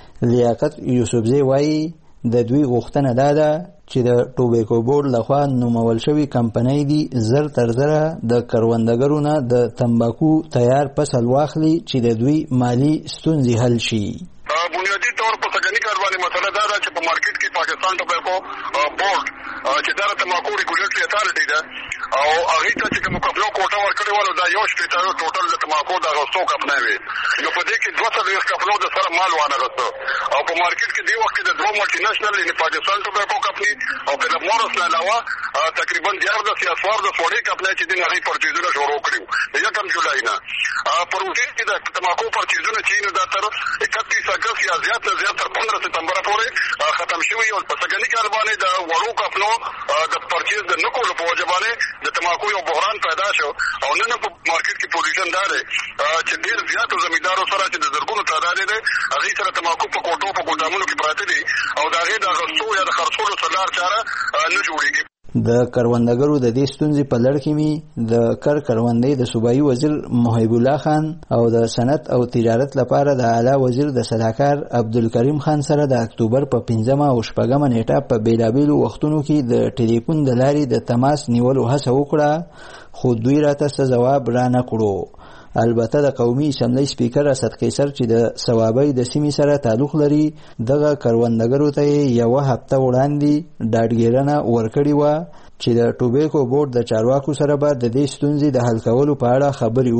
لیاقت یوسفزئی وایي د دوی غوښتنه دا ده چې د ټوبیکو بورډ لخوا نومول شوي کمپنۍ دي زر تر زره د کروندګرو نه د تمباکو تیار فصل واخلي چې د دوی مالی ستونزې حل شي. بنیادی طور په سګنی کارواني مسله دا ده چې په مارکیټ کې پاکستان ټوبیکو بورډ چې دا تمباکو ریګولیټری اتارټي ده او هغه ته چې کوم کپلو کوټه ورکړي ول دا یو شپږ ټوټل د تمباکو د غوښتو کپنه وي، نو په دې کې 200 کپلو د سره مال وانه غوښتو او په مارکیټ کې دی وخت د دوه ملټي نېشنل یعنی پاکستان ټوبیکو کمپنی او په مورس نه علاوه تقریبا 10 سیاسوار د سوړې کمپنی چې د هغه پرچیزونه شروع کړو د 1 جولای نه پروژې کې د تمباکو پرچیزونه چې د تر 31 اگست یا زیات تر 15 سپتمبر پورې ختم شوی او په سګنی کال باندې د وړو کپلو د پرچیز د نکول په وجه باندې د تمباکو یو بحران پیدا شو او نن په مارکیټ کې پوزیشن دار چې ډیر زیات زمیندارو سره چې د زرګونو تعداد دی هغه سره تمباکو په کوټو په ګودامونو کې پراته دي او دا غي د غوښتو یا د خرڅولو څلار چاره نه جوړیږي. د کروندګرو د دې ستونزې په لړ کې می د کروندې د صوبایي وزیر محب الله خان او د صنعت او تجارت لپاره د اعلی وزیر د صلاحکار عبدالکریم خان سره د اکتوبر په 15 او 16 نیټه په بیلابیلو وختونو کې د ټلیفون د لارې د تماس نیولو هڅه وکړه، خو دوی راته څه جواب را نه کړو. البته د قومي اسمبلی سپیکر اسد قیصر چې د ثوابي د سیمې سره تعلق لري دغه کروندګرو ته یو هفته وړاندې ډاډګیرنه ورکړې و چې د ټوبیکو بورډ د چارواکو سره به د دې ستونزې د حل کولو په اړه خبرې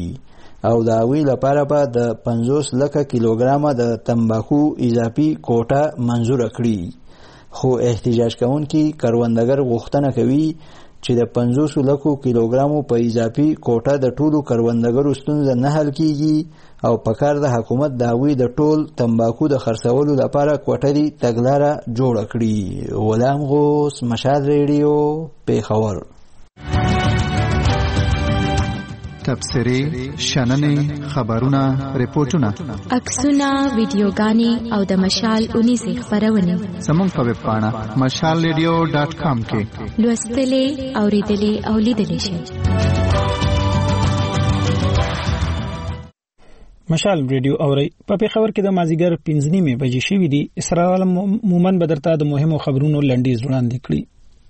وکړي او د هغوی لپاره به د 50 لکه کیلوګرامه د تمباکو اضافي کوټه منظوره کړي. خو احتجاج کوونکي کروندګر غوښتنه کوي چې د 50 لکو کیلوګرامو په اضافي کوټه د ټولو کروندګرو ستونزه نه حل کیږي او په کار د حکومت د هغوی د ټول تمباکو د خرڅولو لپاره کوټري تګلاره جوړه کړي. غلام غوث، مشال ریډیو، پیښور. تبصرې، شننې، خبرونه، ریپورتونه، عکسونه، ویډیوګانې او د مشال 19 خبرونه زموږ په ویب پاڼه mashalradio.com کې لوستلې، اوریدلې او لیدلې شئ. مشال ریډیو اوري په پیښور کې د مازیګر 5:30 بجې شوې دي. اسرار مومن بدرته د مهمو خبرونو لنډیز وړاندې کړي.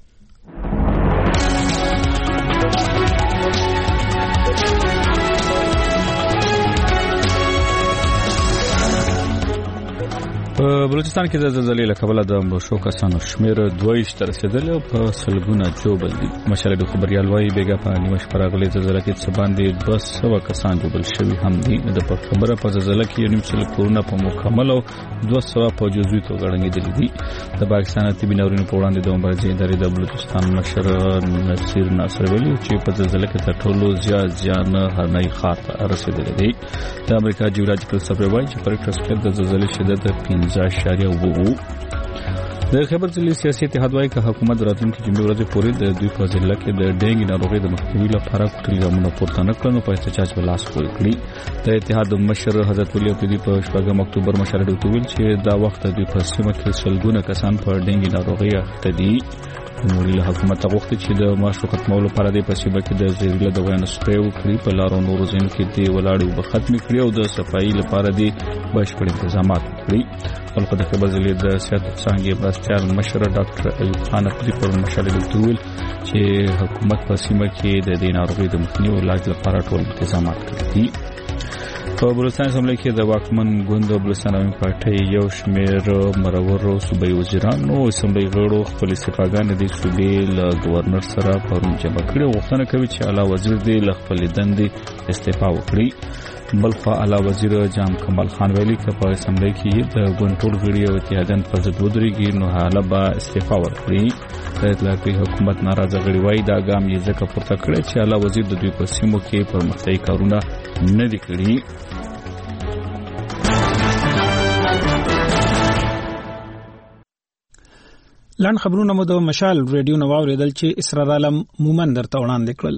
په بلوچستان کې د زلزلې له کبله د مړو شو کسانو شمېر 22 ته رسیدلی او په سلګونه جوړ دي. مشال د خبريال وايي بیګا په نیمه شپه راغلي زلزلې کې څه باندې 200 کسان جوړ شوي هم دي. د خبره په زلزلې کې نیم سل کورونه په مکمل او 200 په جزوي توګه غړنګېدلي دي. د پاکستان طبي ناورینو په وړاندې د مبارزې ادارې د بلوچستان مشر نصیر ناصر ویلي چې په زلزلې کې تر ټولو زیات زیان هرنۍ ښار ته رسیدلی دی. د امریکا جیولوجیکل سروې وايي چې په ریکټر سکیل د زلزلې شدت 5.9 د خبر ځلې سیاسي اتحاد وايي چې حکومت راتلونکي جمعې ورځې پورې د دوی په ضلع کې د ډینګي ناروغي د مخنیوي لپاره کوټلي ګامونه پورته نه کړنو په احتجاج ولاس پورې کړی. د اتحاد مشر حضرت ولی عبدالله په 8 اکتوبر مشاهده ویل چې دا وخت د دوی په سیمه کې سلګونه کسان په ډینګي ناروغي اخته دي. نوري حکومت غوښتي چې د معاشو ختمولو لپاره د پسیبه کې د زیرله دغه نسخه وکړي په لارو نورو ځینو کې دی ولاړو به ختم کړي او د صفایي لپاره دی بشپړ انتظامات کړي. خلکو د خبر ځلې د سیاست څنګه برستیال مشر ډاکټر ایوب خان اخري پر مشاله ویل چې حکومت په سیمه کې د دې ناروغي د مخنیوي علاج لپاره ټول انتظامات کړي دي. په بلوچستان اسمبلی کې د واکمن ګوند بلوچستان عوامي پارټۍ یو شمېر مرورو صوبایي وزیرانو اسمبلی غړو خپل استعفاګانې د صوبې له گورنر سره پرون جمع کړي او غوښتنه کوي چې اعلی وزیر دې له خپل دندې استعفا وکړي. بلخوا اعلی وزیر جام کمال خان ویلي چې په اسمبلی کې د ګوند ټول غړي او اتحادیان په ضد ودرېږي نو حاله به استعفا ورکړي. د اطلاعاتي حکومت ناراضه غړي وايي دا ګام یې ځکه پورته کړی چې اعلی وزیر د دوی په سیمو کې پرمختیايي کارونه نه دي کړي. لاند خبرونه مو د مشال ریډیو نو اوریدل چې اسرار عالم مومن درته وړاندې کړل.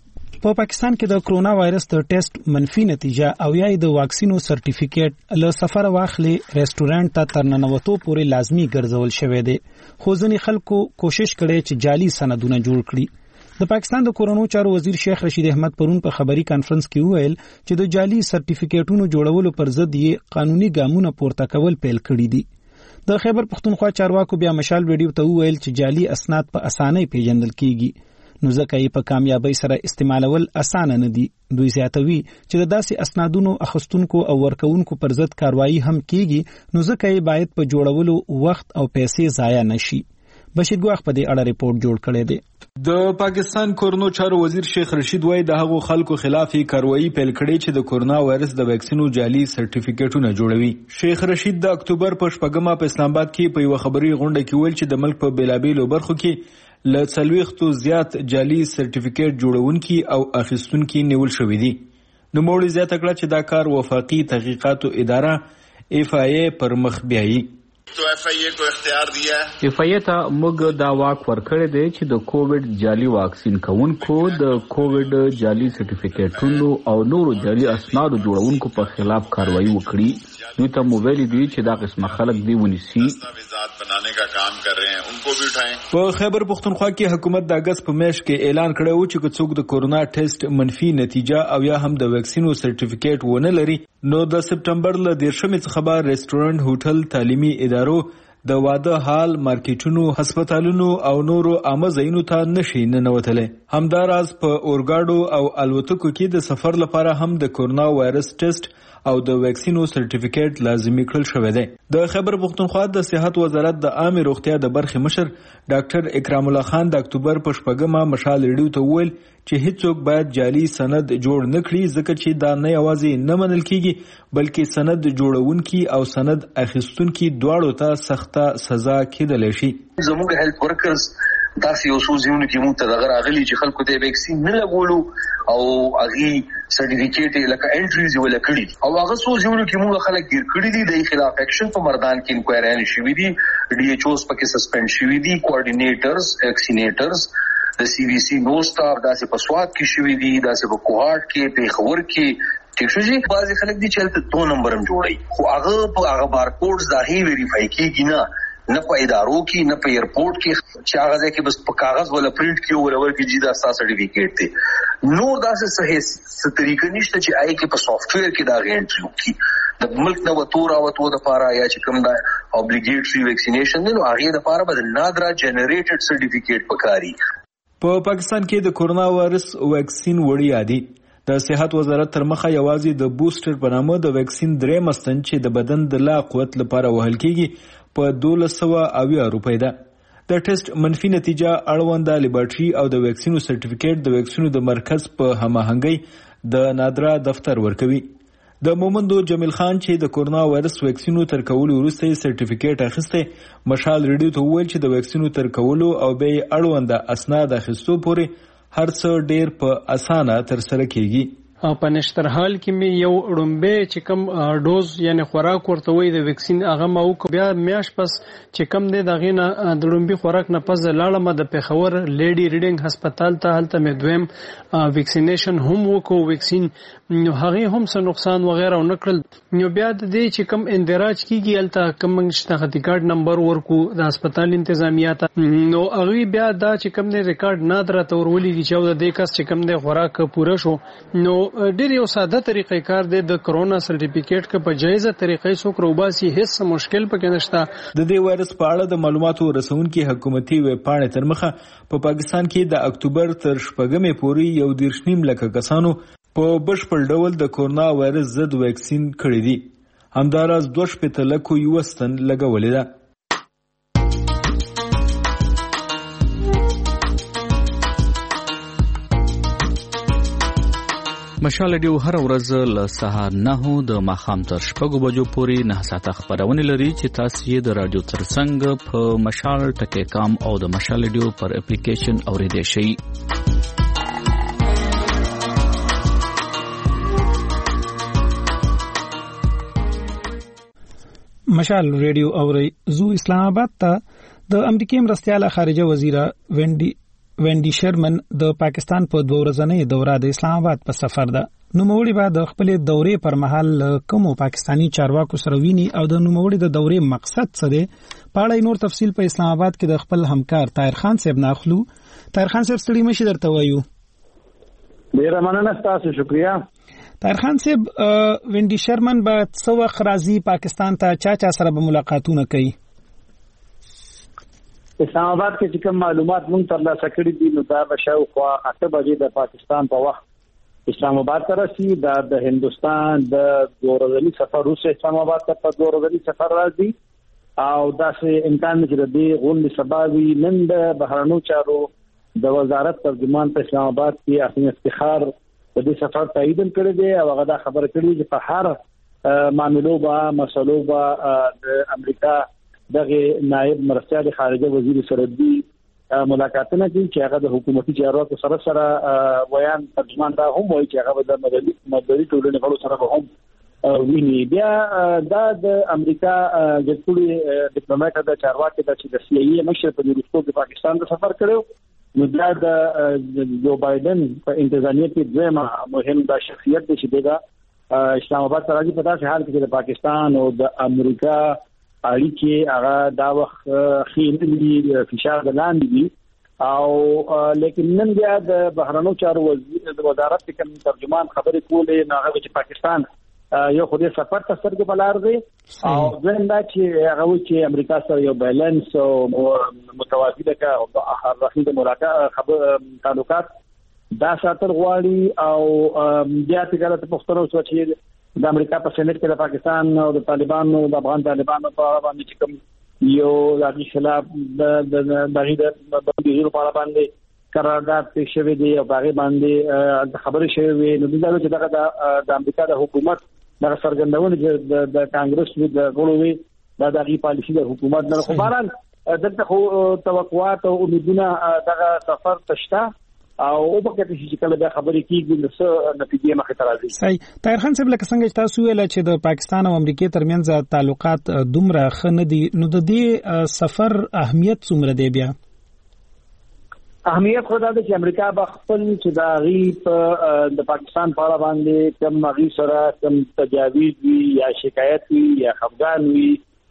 په پاکستان کې د کرونا وایرس د ټیسټ منفي نتیجه او یا د واکسینو سرټیفیکیټ له سفر واخلي ریسټورانټ ته ترننوتو پورې لازمی ګرځول شوی دی. خو ځینې خلکو کوشش کړي چې جعلي سندونه جوړ کړي. د پاکستان د کورونو چارو وزیر شیخ رشید احمد پرون په خبري کانفرنس کې وویل چې د جعلي سرټیفیکیټونو جوړولو پر ضد یې قانوني ګامونه پورته کول پیل کړي دي. د خیبر پختونخوا چارواکو بیا مشال ویډیو ته وویل چې جعلي اسناد په اسانۍ پیژندل کیږي نو ځکه یې په کامیابی سره استعمالول اسانه نه دي. دوی زیاتوي چې د داسې اسنادونو اخستونکو او ورکوونکو پر ضد کاروایی هم کیږي نو ځکه یې باید په جوړولو وخت او پیسې ضایع نشي. بشیر ګواخ په دې اړه ریپورت جوړ کړی دی. د پاکستان کورونو چارو وزیر شیخ رشید وایي د هغو خلکو خلاف کاروایی پیل کړي چې د کورونا وایرس د ویکسینو جعلي سرټیفیکیټونه جوړوي. شیخ رشید د اکتوبر په 8 په اسلام آباد کې په یو خبري غونډه کې ویل چې د ملک په بیلابیلو برخو کې له 40 زیات جعلي سرټیفیکیټ جوړونکي او اخیستونکي نیول شوې دي. نو موږ زیاته کړه چې دا کار وفاقي تحقیقاتو اداره FIA پر مخ بیایي. تو FIA کو اختیار دیا ہے. FIA ته موږ دا واک ورکړی دی چې د کووډ جعلي واکسین کوونکو د کووډ جعلي سرټیفیکیټونو او نورو جعلي اسنادو جوړونکو په خلاف کاروایی وکړي. دوی ته موبایل دی چې دا قسمه خلک دی ونیسي. دستاویزات بنانے کا کام کر رہے ہیں ان کو بھی اٹھائیں. په خیبر پختونخوا کې حکومت د اگست په میاشت کې اعلان کړی و چې څوک د کورونا ټیسټ منفي نتیجه او یا هم د ویکسینو سرټیفیکیټ ونه لري نو د سپټمبر ل 10 څخه به ریسټورانټ، هوټل، تعلیمي ادارو، د واده هال، مارکیټونو، هسپتالونو او نورو عامه ځایونو ته نشي ننوتلی. همداراز په اورګاډو او الوتکو کې د سفر لپاره هم د کورونا وایرس ټیسټ او د ویکسینو سرټیفیکیټ لازمي کړل شوی دی. د خیبر پختونخوا د صحت وزارت د عامه روغتیا د برخې مشر ډاکټر اکرام الله خان د اکتوبر په 8 مشال ریډیو ته وویل چې هیڅوک باید جعلي سند جوړ نه کړي ځکه چې دا نه یوازې نه منل کیږي بلکې سند جوړونکي او سند اخیستونکي دواړو ته سخته سزا کېدلی شي. زموږ هیلث ورکرز داسې اصول کې موږ ته دغه راغلي چې خلکو ته ویکسین نه لګولو او هغه سرټیفیکیټ لکه انټریز ولا کړی او هغه څو ځینو کې موږ خلک ګیر کړی دي د خلاف اکشن په مردان کې انکوایری شوې دي. DHOs پکې سسپند شوې دي، کوارډینیټرز، ویکسینیټرز د CVC نو سټاف داسې په سواد کې شوې دي، داسې په کوهارت کې، په خبر کې ټیکشوجي بعضی خلک دي چې 2 نمبر هم جوړي خو هغه بارکوډز دا هی ویریفای کیږي نه نه په ادارو کې نه په ایرپورټ کې چې هغه ځکه بس په کاغذ ولا پرینټ کې ولور کې جدا سرټیفیکیټ دی نور داسې صحیح طریقه نشته چې آی کې په سافټویر کې دا غینټری وکړي د ملک نو تور او تو د پاره یا چې کوم دا اوبلیګیټری ویکسینیشن دی نو هغه د پاره به نادرا جنریټډ سرټیفیکیټ پکاري. په پاکستان کې د کورونا وایرس ویکسین وړیا دی. د صحت وزارت تر مخه یوازې د بوستر په نامه د ویکسین 3 مستن چې د بدن د لا قوت لپاره وهل کیږي په 1280 روپۍ ده. د ټیسټ منفي نتیجه اړونده لیبارټري او د ویکسینو سرټیفیکیټ د ویکسینو د مرکز په هماهنګۍ د نادرا دفتر ورکوي. د مومندو جمیل خان چې د کورونا وایرس ویکسینو تر کولو وروسته سرټیفیکیټ اخیسته مشال ریډیو ته وویل چې د ویکسینو تر کولو او به اړونده اسناد اخیستو پورې هر څه ډیر په اسانه تر سره کیږي. په نشترحال کې می یو ډومبه چې کم ډوز یعنی خوراک ورته وي د ویکسین هغه ما وک بیا میاش پس چې کم دی دغه نه د ډومبي خوراک نه پس لاړم د پیښور لیډي ریډینګ هسپتال ته هلته مې دویم ویکسینیشن هم وکو ویکسین نو هغه هم څه نقصان وغیرہ نکړل نو بیا د دې چې کم اندراج کیږي هلته کم شناختی کارت نمبر ورکو د هسپتال انتظامیه ته نو هغه بیا دا چې کم نه ریکارډ نادره تورولي چې د دې کس چې کم دی خوراک پوره شو نو ډېر یو ساده طریقې کار دی د کرونا سرټیفیکیټ کې په جایزه طریقې سو کروباسي هیڅ مشکل پکې نشته. د دې وایرس په اړه د معلوماتو رسونکي حکومتي ویب پاڼې تر مخه په پاکستان کې د اکتوبر تر 9 پورې 1.5 لک کسانو په بشپړ ډول د کورونا وایرس ضد ویکسین کړی دي. همداراز 2 لک یوستن لګولې ده. مشال ډیو هر ورځ له سهار 9 د ماښام تر 6 بجو پورې 9 ساعته خبرونه لري چې تاسو یې د رادیو ترڅنګ په مشال ټکی کام او د مشال ډیو پر اپلیکیشن اوریدئ شئ. مشال ریډیو اوري زو اسلام آباد ته د امریکای مرستياله خارجه وزیره وینډي شرمن د پاکستان په 2 ورځنۍ دوره د اسلام آباد په سفر ده. نوموړي بعد د خپل دورې پر مهال کوم پاکستانی چارواکو سره ویني او د نوموړي د دورې مقصد څه دی په اړه نور تفصیل په اسلام آباد کې د خپل همکار طاهر خان صاحب ناخلو. طاهر خان صاحب ستړي مشي درته وایو. ډیر مننه تاسو شکریا. طاهر خان صاحب وینډي شرمن به څو وخت راځي پاکستان ته چا سره به ملاقاتونه کوي؟ اسلام آباد کې چې کوم معلومات مونږ ترلاسه کړي دي نو دا به شاوخوا 8 بجې د پاکستان په وخت اسلام آباد ته راشي. دا د هندستان د 2 ورځني سفر وروسته اسلام آباد ته په 2 ورځني سفر راځي او دا چې امکان چې د دې غونډې سبب وي. نن د بهرنیو چارو د وزارت ترجمان په اسلام آباد کې احمد افتخار د دې سفر تایید کړی دی او هغه دا خبره کړې چې په هر معاملو با مسلو با د امریکا دغه نائب مرستيال خارجه وزیر سرحدي ملاقاتونه کوي چې هغه د حکومتي چارواکو سره ویان ترجمان دا هم وایي چې هغه د مدني ټولنې غړو سره هم ویني. بیا دا د امریکا د ټولي ډیپلوماټ د چارواکي د چې د سی ای مشر په وروستو کې پاکستان ته سفر کړو نو دا د جو بایدن په انتظامیه کې دویمه مهم دا شخصیت دی چې دا اسلام آباد ته راځي په داسې حال کې د پاکستان او د امریکا اړیکې هغه دا وخت خېمې فشار لاندې دي او لیکن نن بیا د بهرنیو چارو وزیر د وزارت کوم ترجمان خبرې کولې نه هغه چې پاکستان یو خو دې سفر ته سترګې بلار دی او ځنده چې هغه چې امریکا سره یو بیلانس او متوازی ده او رخصت ملاقات تعلقات دا ساتل غواړي او بیا څنګه پښتنو سوچي د امریکا په سېنات کې د پاکستان او د طالبانو د افغان طالبانو په اړه باندې چې کوم یو د خلاف د بندیزونو په اړه باندې قرارداد پیښ شوی دی او هغه باندې خبرې شوی نو دا چې د امریکا د حکومت د سرګندونې د کانګرس د غړوي د دغه پالیسي د حکومت نه خو بهرحال دغه توقعات او امیدونه دغه سفر تشته او په کې چې کله د خبرې کېږي نو څه نتیجې مخې ته راځي. صحیح. طاهر خان صاحب لکه څنګه تاسو ویل چې د پاکستان او امریکا ترمنځ تعلقات دومره ښه نه دي نو د دې سفر اهمیت څومره دی؟ بیا اهمیت خو دا دی چې امریکا به خپل چې دا غي په د پاکستان په اړه باندې کوم غي سره کوم تجاویز وي یا شکایت وي یا خفګان وي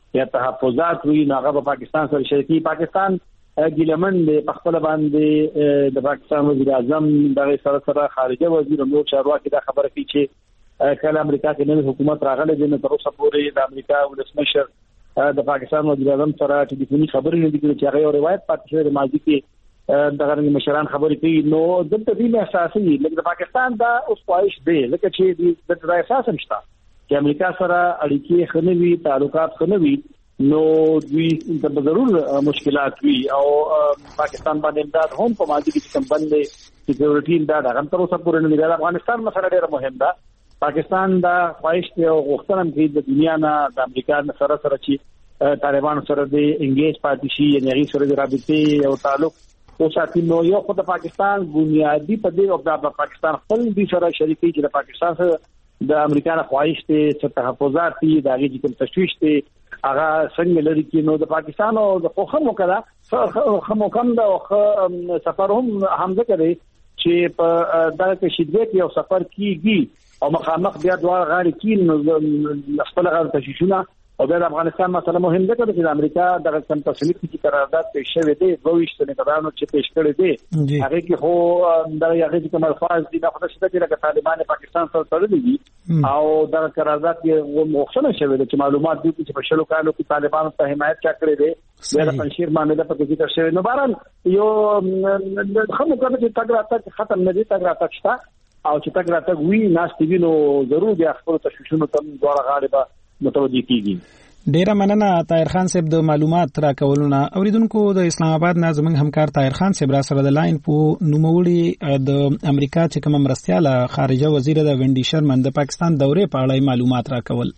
یا تحفظات وي هغه په پاکستان سره شریکي. پاکستان ګیلمن د خپل باندې د پاکستان وزیر اعظم دغه سره خارجه وزیر نور چارواکي دا خبره کوي چې کله امریکا کې نوې حکومت راغله د تر اوسه پورې د امریکا ولسمشر د پاکستان وزیر اعظم سره ټلیفوني خبرې نه دي کړې چې هغه روایت پاتې شوی د ماضي کې دغه مشران خبرې کوي. نو دلته دې اساسي لکه پاکستان دا اوس خواهش دی لکه چې د اساس نشته چې امریکا سره اړیکې خنوي تعلقات خنوي نو دوی د ضرور مشکلات وي او پاکستان باندې امداد هم په ماضي کې کوم باندې سکیورټي امداد هغه تر اوسه پورې نه دی. افغانستان مسله ډیره مهمه ده. پاکستان دا خواهش او غوښتنه کوي د دنیا نه د امریکا سره چې طالبان سره د انګیج پاتې شي یعنی هغه سره د رابطې او تعلق او ساتي. نو یو خو د پاکستان بنیادی په دې او د پاکستان خپل دي سره شریکي چې د پاکستان سره د امریکا نه خواهش ته چې تحفظات دي د هغه کوم تشويش ته هغه څنګه لري کې. نو د پاکستان او د خوخم وکړه خمو کم د سفر هم حمزه کوي چې په دغه شدت یو سفر کیږي او مخامخ بیا دوه غاړي کین خپل غاړه تشویشونه او د افغانستان مسله مهم ده چې د امریکا دغه کم تصمیمات چې قرارداد پیښ شوی دی 22 سنټرانو چې پیښ کړی دی هغه کې هو د هغه کوم الفاظ دي د خپل شته چې طالبان پاکستان سره تړلي دي او د قرارداد کې مخصوص شوی دی چې معلومات دي چې په شلو کالو کې طالبان ته حمایت چا کړی دی د پنځیر معاملې په کې ذکر شوی. نو بهرحال یو خمو کنه چې تګراتک ختم نه دي تګراتک شته او چې تګراتک وی ناس دی نو ضرور بیا خپل تشویشونو ته دوه غاړي متوجي کیږي. ډیره مننه طاهر خان صاحب د معلومات را کولونه. اوریدونکو د اسلام آباد نه زموږ همکار طاهر خان صاحب را سره د لاین په نوموړي د امریکا چې کوم مرستياله خارجه وزیر د وینډي شرمن د پاکستان دورې په اړه معلومات را کول.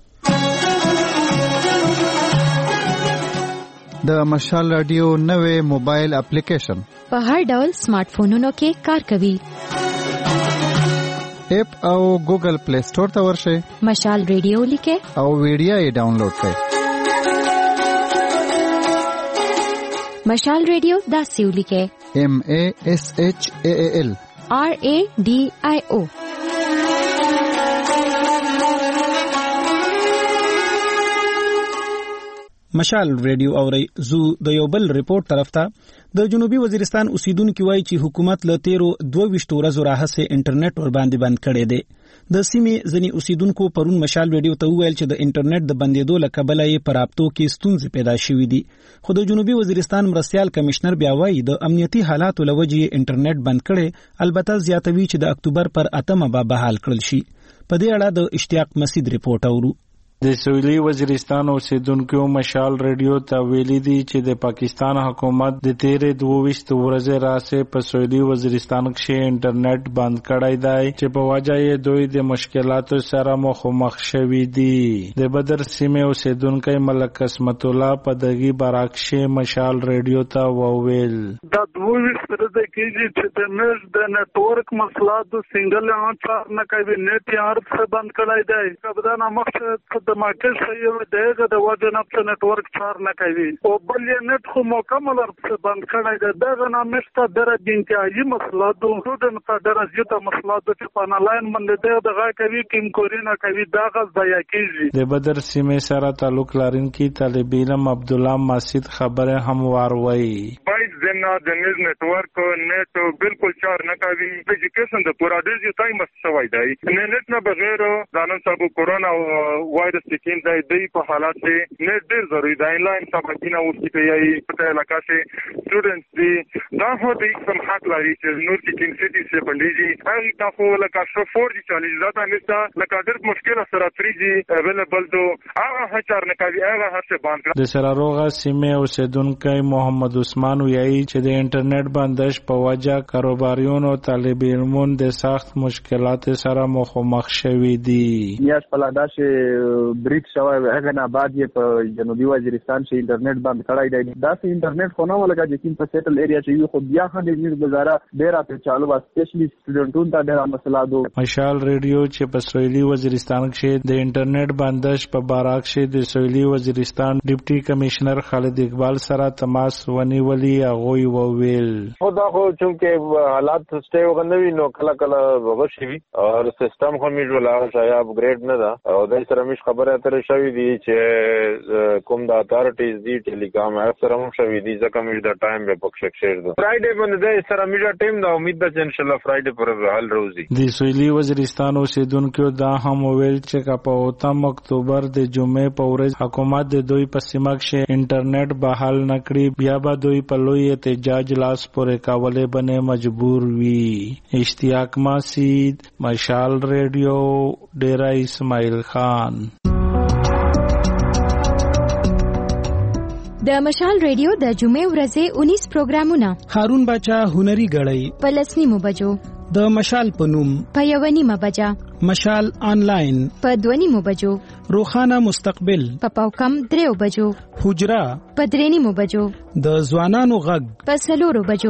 د مشال رادیو نوې موبایل اپلیکیشن په هر ډول سمارټ فونونو کې کار کوي. اپ او ګوګل پلی سٹور ته ورشئ مشال ریډیو لیکه او ویډیو یې ډاونلوډ کړئ. مشال ریډیو دا سیو لیکه MASHAAL RADIO. مشال ریډیو اوري زو د یو بل ریپورت طرف ته د جنوبي وزیرستان اوسیدونکو وایي چې حکومت له 22 ورځو راهیسې انټرنیټ ور باندې بند کړی دی. د سیمې ځینې اوسیدونکو پرون مشال ریډیو ته وویل چې د انټرنیټ د بندیدو له کبله یې په رابطو کې ستونزې پیدا شوې دي. خو د جنوبي وزیرستان مرستيال کمشنر بیا وایي د امنیتي حالاتو له وجې انټرنیټ بند کړي. البته زیاتوي چې د اکتوبر پر 8 به بحال کړل شي. په دې اړه د اشتیاق مسعود ریپورت اورو. د سویلي وزیرستان اوسیدونکو مشال ریډیو ته ویلي دي چې د پاکستان حکومت د 22 ورځې راځي په سویلي وزیرستان کې انټرنیټ بند کړی دی چې په وجه یې دوی د مشکلاتو سره مخامخ شوي دي. د بدر سیمې اوسیدونکو ملک قسمت الله په دغه براکشه مشال ریډیو ته وویل دا 22 ورځې کې چې د نتورک مسله د سنگل انچار نه کوي نت یې هر بند کړی دی. کبدان مقصد د مارکیټ سره دغه د وجه نه نتورک چار نه کوي او بل یې نت خو مکمل بند کړی دی. دغه نامشته درجه انتهایی مسله د سټوډنټ په درجه ته مسله د په انلاین باندې دغه کوي کوم کورینه کوي دغه ځای کېږي. د بدر سیمې سره تعلق لرونکي طالب علم عبد الله مسعود خبره هم واروي زنا د نتورک نت بالکل چار نه کوي. ایجوکیشن د پورا ډیجی ټایم شوی دی نت نه بغیر ځانن صاحب کورونا وایرس سکین دی په حالات کې نت ډیر ضروري دی. انلاین سبقونه اوسې کوي په علاقہ کې سټوډنټس دي دا هو د کوم حق لري چې نور سکین سټي څخه بنديږي هغه تاسو لکه 4G چالي ځاته نشته لکه ډیر مشکل سره 3G اویلیبل دو هغه چار نه کوي هغه هر څه باندې د سراروغه سیمه اوسیدونکو محمد عثمان ویایي چې د انټرنیټ بندش په وجه کاروباریونو او طالب علمون د سخت مشکلات سره مخامخ شوي دي. یاش پلاداشه بریک شوی هغه نه بعد یې په جنوبي وزیرستان کې انټرنیټ بند کړی دی. دا چې انټرنیټ خو نه ولګا چې په سیټل ایریا کې خو بیا هم د گزاره ډیر په چالو وا سپیشلی سټوډنټونو ته ډیر مسله ده. مشال ریډیو چې په سویلي وزیرستان کې د انټرنیټ بندش په باراک کې د سویلي وزیرستان ډیپټي کمشنر خالد اقبال سره تماس ونیولي. هغه وی وویل خدا خو چونکه حالات سټي وغندوي نو کله کله وغشي او سیستم خو میږي ولا شای اپګریډ نه دا او د سره مش خبره اترې شوې دي چې کوم د اتارټیز دي ټیلیکام سره هم شوې دي ځکه موږ د ټایم به پکښ شیر دو فرایډے باندې د سره میږي ټیم دا امید ده چې ان شاء الله فرایډے پر حل روزي د سویلي وزیرستان اوسیدونکو دا هم ویل چې په 8 اکتوبر د جمعې په ورځ حکومت د دوی په سیمه کې انټرنیټ بحال نکړي بیا به دوی په لوی احتجاج لاس پورې کولې بنه مجبور وي. اشتیاق ماسید، مشال ریډیو، ډیرا اسماعیل خان. د مشال ریډیو د جمعې ورځې 19 پروګرامونه هارون باچا هنري غړی په 10 بجو، د مشال پنوم په 1 بجا، مشال آنلاین په 2 بجو، روخانه مستقبل په پاوکم 3 بجو، حجرا په 3 بجو، د ځوانانو غږ په 4 بجو.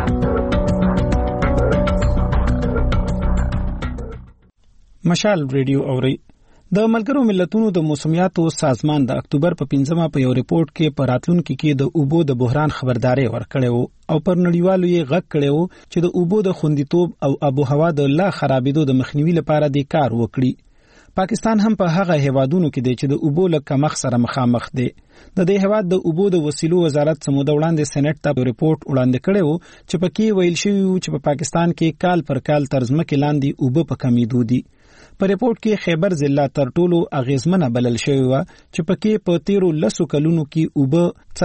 مشال ریډیو اوري. د ملګرو ملتونو د موسمیاتو سازمان د اکتوبر په 15 په یو ریپورت کې په راتلونکي کې د اوبو د بحران خبرداري ورکړې او پر نړیوالو یې غږ کړو چې د اوبو د خوندیتوب او آب و هوا د لا خرابېدو د مخنیوي لپاره د کار وکړي. پاکستان هم په هغه هیوادونو کې دی چې د اوبو له کمښت سره مخامخ دی. د دې هیواد د اوبو د وسیلو وزارت سموده وړاندې سېنات ته ریپورت وړاندې کړو چې پکې ویل شوی چې په پاکستان کې کال پر کال ترځمکه لاندې اوبو په کمیدو دي. په ریپورت کې خیبر ضلع تر ټولو اغیزمنه بلل شوی و چې پکې په 13 کلونو کې اوبه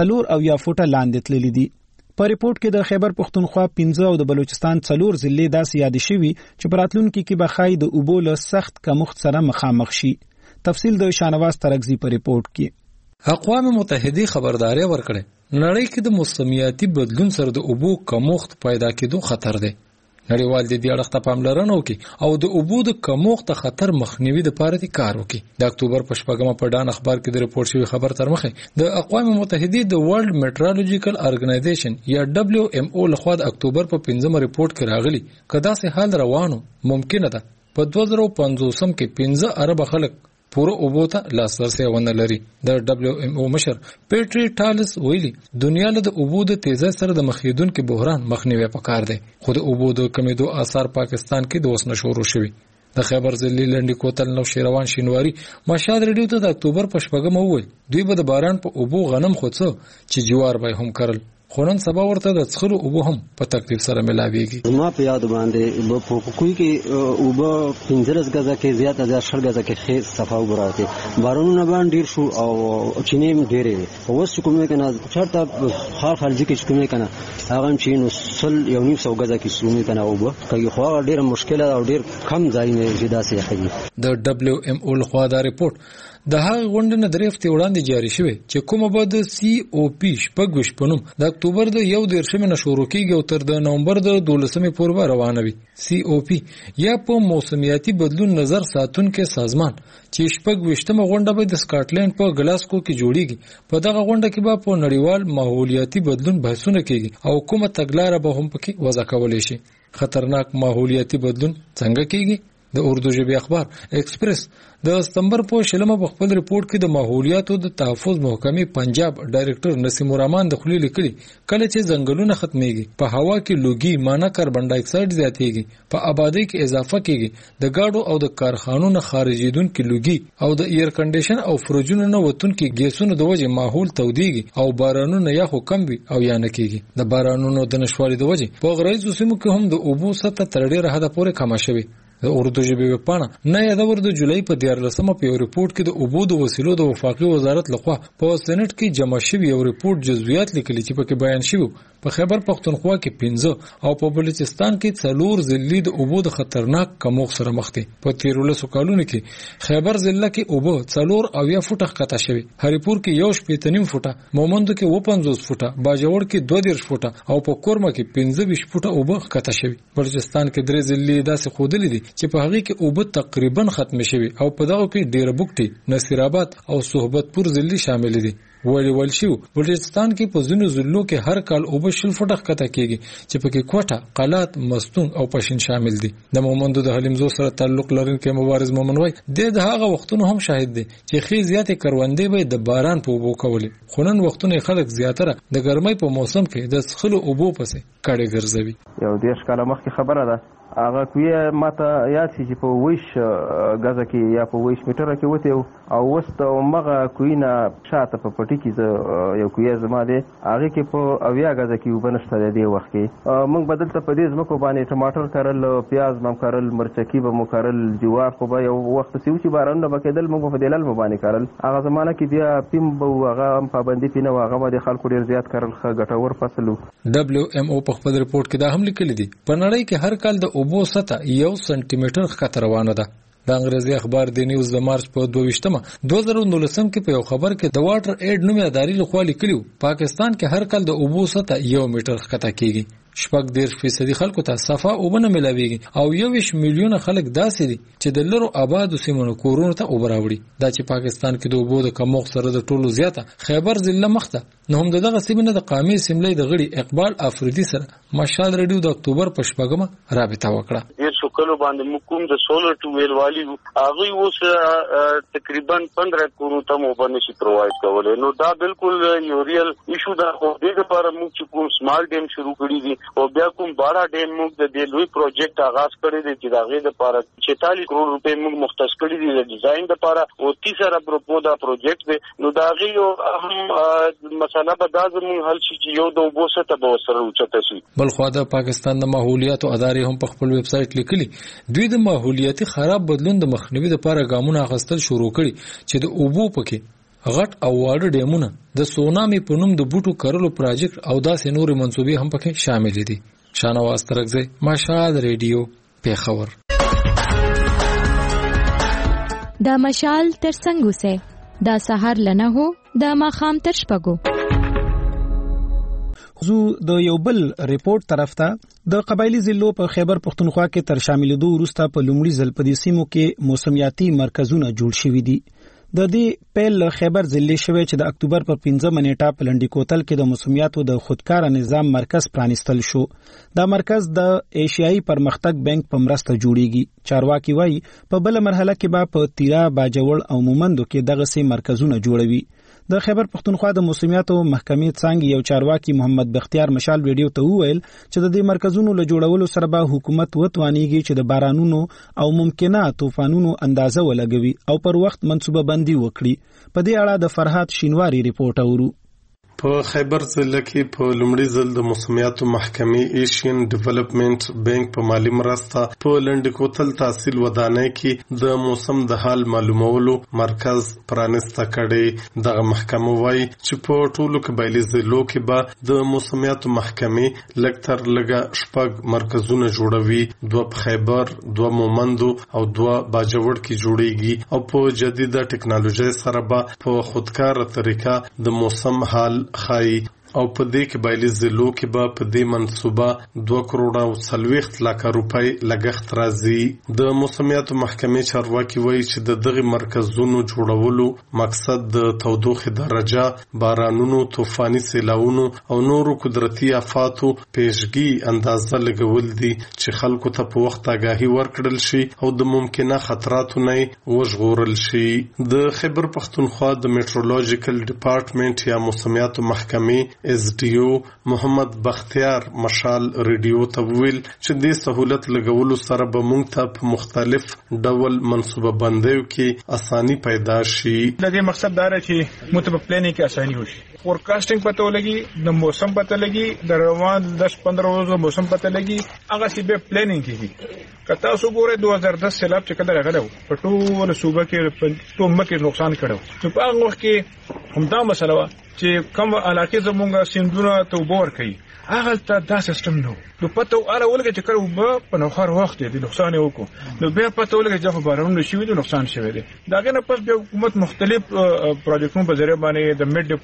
4 فوټه لاندې تللي دي. په ریپورت کې د خیبر پختونخوا 15 او د بلوچستان 4 ضلع داسې یاد شوي چې په راتلونکي کې به خای د اوبو له سخت کمښت سره مخامخ شي. تفصیل د شانواز ترغزی په ریپورت کې. اقوام متحده خبرداري ورکړه نړۍ کې د موسمیاتي بدلون سره د اوبو کمښت پیدا کېدو خطر دی. نړیوال د دې اړخ ته پاملرنه وکړي او د اوبو د کمښت خطر مخنیوي لپاره کار وکړي. د اکتوبر په 8 په ډان اخبار کې د ریپورت شوی خبر تر مخه د اقوام متحده د ورلد میټرولوژیکل ارګنایزیشن یا WMO لخوا د اکتوبر په 15 ریپورت کې راغلي کدا سه حال روانو ممکنه ده په 2050 کې 15 ارب خلک پوره اوبو ته لاسرسي ونه لري. د WMO مشر پیټری ټالس ویلي دنیا له د اوبو د تیزه سره د مخیدونکو بحران مخنیوي پکار دی. خو د اوبو د کمیدو آثار پاکستان کې د وسنه شروع شوي. د خیبر ضلع لنډی کوتل نو شیروان شینواری مشاد ریډیو ته د اکتوبر په 8 وویل دوی به د باران په اوبو غنم خوڅه چې جوار به هم کرل خونن سبا ورته د څخلو اوبو هم په تکلیف سره ملاويږي. ما په یاد باندې په کوی کې اوبو 15 غزه کې زیات از 10 غزه کې خې صفا وبراته بارونو باندې ډیر شو او چینه ډیرې اوس کومه کنه چرته خارجي کې کومه کنه هغه چینو سل یو نیم سو غزه کې سومه کنه اوبو کوي خو ډیر مشکله او ډیر کم ځای نه جدا سي خدي. د WMO لخوا دا ریپورت د هغه غونډې نه درېفت وړاندې جاری شوه چې کومه به د COP شپږ پنوم د اکتوبر د 1 نه شروع کیږي او تر د نومبر د 12 پورې روانه وي. COP یا په موسمیاتي بدلون نظر ساتونکو سازمان چې شپږ غونډه به د سکاټلند په ګلاسکو کې جوړیږي. په دغه غونډه کې به په نړیوال ماحولیاتي بدلون بحثونه کیږي او کومه تګلارې به هم پکې وضع کولای شي. خطرناک ماحولیاتي بدلون څنګه کیږي؟ د اردو ژبې اخبار ایکسپریس د ستمبر په 16 په خپل ریپورت کې د ماحولیاتو د تحفظ محکمې پنجاب ډایریکټر نسیم الرحمن د خلی لیکلي کله چې ځنګلونه ختميږي په هوا کې لوګي مانه کاربن ډای اکساید زیاتېږي په آبادی کې اضافه کیږي د گاډو او د کارخانو خارجیدونکو لوګي او د ایر کنډیشن او فروجونو نه وتونکو ګیسونو د وجې ماحول توديږي او بارانونه یا خو کم وي او یا نه کیږي. د بارانونو د نشوالي د وجې په غرایزو سیمو کې هم د اوبو سطح تر ډیره حد پورې کم شوی. د اردو ژبې وپاڼه نه یادور د جولای په 14 په یو ریپورت کې د اوبو د وسیلو د وفاقي وزارت لخوا په سېنات کې جمع شوی یو ریپورت جزئیات لیکلي چې پکې بیان شوی په خیبر پختونخوا کې 15 او په بلوچستان کې 4 ضلع د اوبو د خطرناک کمښت سره مخ دي. په 13 کلونو کې خیبر ضلع کې اوبو 4 فوټه ښکته شوی، هریپور کې 1.5 فوټه، مومندو کې 50 فوټه، باجوړ کې 2 فوټه او په کورما کې 15 فوټه اوبو ښکته شوی. بلوچستان کې 3 ضلع داسې خودلې دي چې په هغه کې اوبه تقریبا ختم شوی او په دغه کې ډیربوکټي، نصیرآباد او صحبت پور ضلع شامل دي. ول شو بلوچستان کې په ځینو ضلعو کې هر کال اوبه شل فټه ښکته کیږي چې پکې کوټه، قلات، مستون او پښین شامل دي. د مومندو د حلیمزو سره تعلق لرونکي مبارز مومن وای د هغه وختونو هم شاهد دي چې خې زیاتې کروندې به د باران په اوبو کولې، خو نن وختونه خلک زیاتره د ګرمۍ په موسم کې د څښلو اوبو پسې کړي ګرځوي. یو 10 کاله مخکې خبره ده هغه کوی ماته یاد شي چې په ویش غزه کې یا په ویش میټر کې وته او وست مغه کوینه شاته په پټی کې یو کوی زما دی هغه کې په اویا غزه کې وبنشته دی وخت کې موږ بدل ته په دې زمکو باندې ټماټر کرل، پیاز مم کرل، مرچکی به مو کرل، جوار خو به یو وخت سیو چې باران نه بکیدل موږ په دلال باندې کرل. هغه زمانہ کې بیا پیم به هغه پابندي پینه هغه باندې خلکو ډیر زیات کرل خه ګټور فصلو. WMO په خپل رپورت کې دا هم لیکلي دي په نړۍ کې هر کال د اوبو سطح 1 سانتي متر ښکته روانه ده. د انګریزي اخبار د نیوز د مارچ په 22 2019 کې په یو خبر کې د واټر ایډ نومي ادارې لخوا لیکلي پاکستان کې هر کال د اوبو سطح 1 متر ښکته کیږي. 14% خلکو ته صفه اوبه نه ملاويږي او 21 میلیونه خلک داسې دي چې د لرو آبادو سیمو کورونو ته اوبه راوړي. دا چې پاکستان کې د اوبو د کمښت سره د ټولو زیاته خیبر ضلع مخته نو هم دغه سیمه د قامي سیملې د غړي اقبال افریدي سره مشال ریډیو د اکتوبر په 8 رابطه وکړه. ډیر شکل باندې مقوم د سولر ټو ویل والی هغه اوس تقریبا 15 کورونو ته اوبه نشي پرووایډ کولای. نو دا بالکل یو ریل ایشو ده. خو دې لپاره موږ چې کوم سمال ډیم شروع کړی دي او بیا کوم باړه ډیم موږ د دې لوی پروجیکټ آغاز کړی دی چې دا غي د لپاره 46 کروڑ روپے موږ مختص کړی دي د ډیزاین لپاره او 30 سره پروپوزا پروجیکټ دی. نو دا غي یو اهم مسله به دا زموږ حل شي چې یو د اوبو ته به سره اوچته شي. بل خو دا پاکستان د ماحولیات او ادارې هم په خپل ویب سټ لیکلي دوی د ماحولیاتي خراب بدلون د مخنیوي لپاره ګامونه اخیستل شروع کړي چې د اوبو پکې غټ او واړه ډیمونه د سونامي په نوم د بوټو کرلو پروجیکټ او داسې نورې منسوبې هم پکې شامل دي. شانواز ترکزی مشال ریډیو پیښور. دا مشال تر څنګه سه دا سحر لنه هو دا ماخام تر شپګو. زو د یو بل ریپورت طرف ته د قبایلی ضلعو په خیبر پختونخوا کې تر شاملېدو وروسته په لومړي ځل په دې سیمو کې موسمیاتي مرکزونه جوړ شوي دي. د دې پیل خیبر ضلع شوی چې د اکتوبر په 15 نیټه په لنډی کوتل کې د موسمیاتو د خودکار نظام مرکز پرانستل شو. دا مرکز د ایشیایي پرمختګ بانک په مرسته جوړیږي. چارواکي وایي په بل مرحله کې به په تیرا، باجوړ او مومندو کې دغه سي مرکزونه جوړوي. د خیبر پختونخوا د موسمیاتو محکمې څنګه یو چارواکي محمد بختیار مشال ویډیو ته وویل چې د دې مرکزونو له جوړولو سره به حکومت وتوانیږي چې د بارانونو او ممکنه طوفانونو اندازه ولګوي او پر وخت منصوبه بندي وکړي. په دې اړه د فرحات شینواری ریپورت اورو. په خیبر ضلع کې په لومړي ځل د موسمیاتو محکمې ایشین ډیولپمنٹ بانک په مالی مرسته په لنډی کوتل تحصیل ودانۍ کې د موسم د حال معلومولو مرکز پرانسته کړي. دغه محکمه وایي چې په ټولو قبایلی ضلعو کې به د موسمیاتو محکمې لږ تر لږه 6 مرکزونه جوړوي. 2 په خیبر، 2 مومندو او 2 باجوړ کې جوړیږي او په جدیده ټکنالوژي سره به په خودکار طریقه د موسم حال خای او په دې کې بایلي ضلعو کې به په دې منصوبه 2 کروڑ او 40 لک روپۍ لګښت راځي. د موسمیاتو محکمې چارواکي وایي چې د دغه مرکزونو جوړولو مقصد د تودوخې درجه، بارانونو، طوفاني سیلاوونو او نورو قدرتي آفاتو پیشګي اندازه لګول دي چې خلکو ته په وخت آگاهي ورکړل شي او د ممکنه خطراتو نه وژغورل شي. د خیبر پختونخوا د میټرولوژیکل ډپارټمنټ یا موسمیاتو محکمې SDO محمد بختیار مشال ریډیو ته ویل چې د سہولت لګولو سره به موږ ته په مختلف ډول منصوبه بندیو کې اسانی پیدا شي. د دې مقصد دا دی چې موږ په پلانینګ کې اسانی وشي، فورکاسټینګ پته ولګي، د موسم پته لګي، د روان 10-15 ورځې موسم پته لګي، هغه سی به پلانینګ کیږي. کته سو ګوره 2010 سیلاب چې کله راغلو په ټول صوبه کې په ټول مکه نقصان کړو. چې په هغه وخت کې هم دا مسله و چې کوم علاقې زمونږه سیندونه ته وبور کوي هغه ته دا سیستم نو پته اله ولګي چې کړو په نوخر وخت دی نقصان وکړو نو بیا پته ولګي چې په بارونو شوی دی نقصان شوی دی. داګه نه پس بیا حکومت مختلف پروجیکټونو په ذریعہ باندې د میډ ډپارټمنټ کې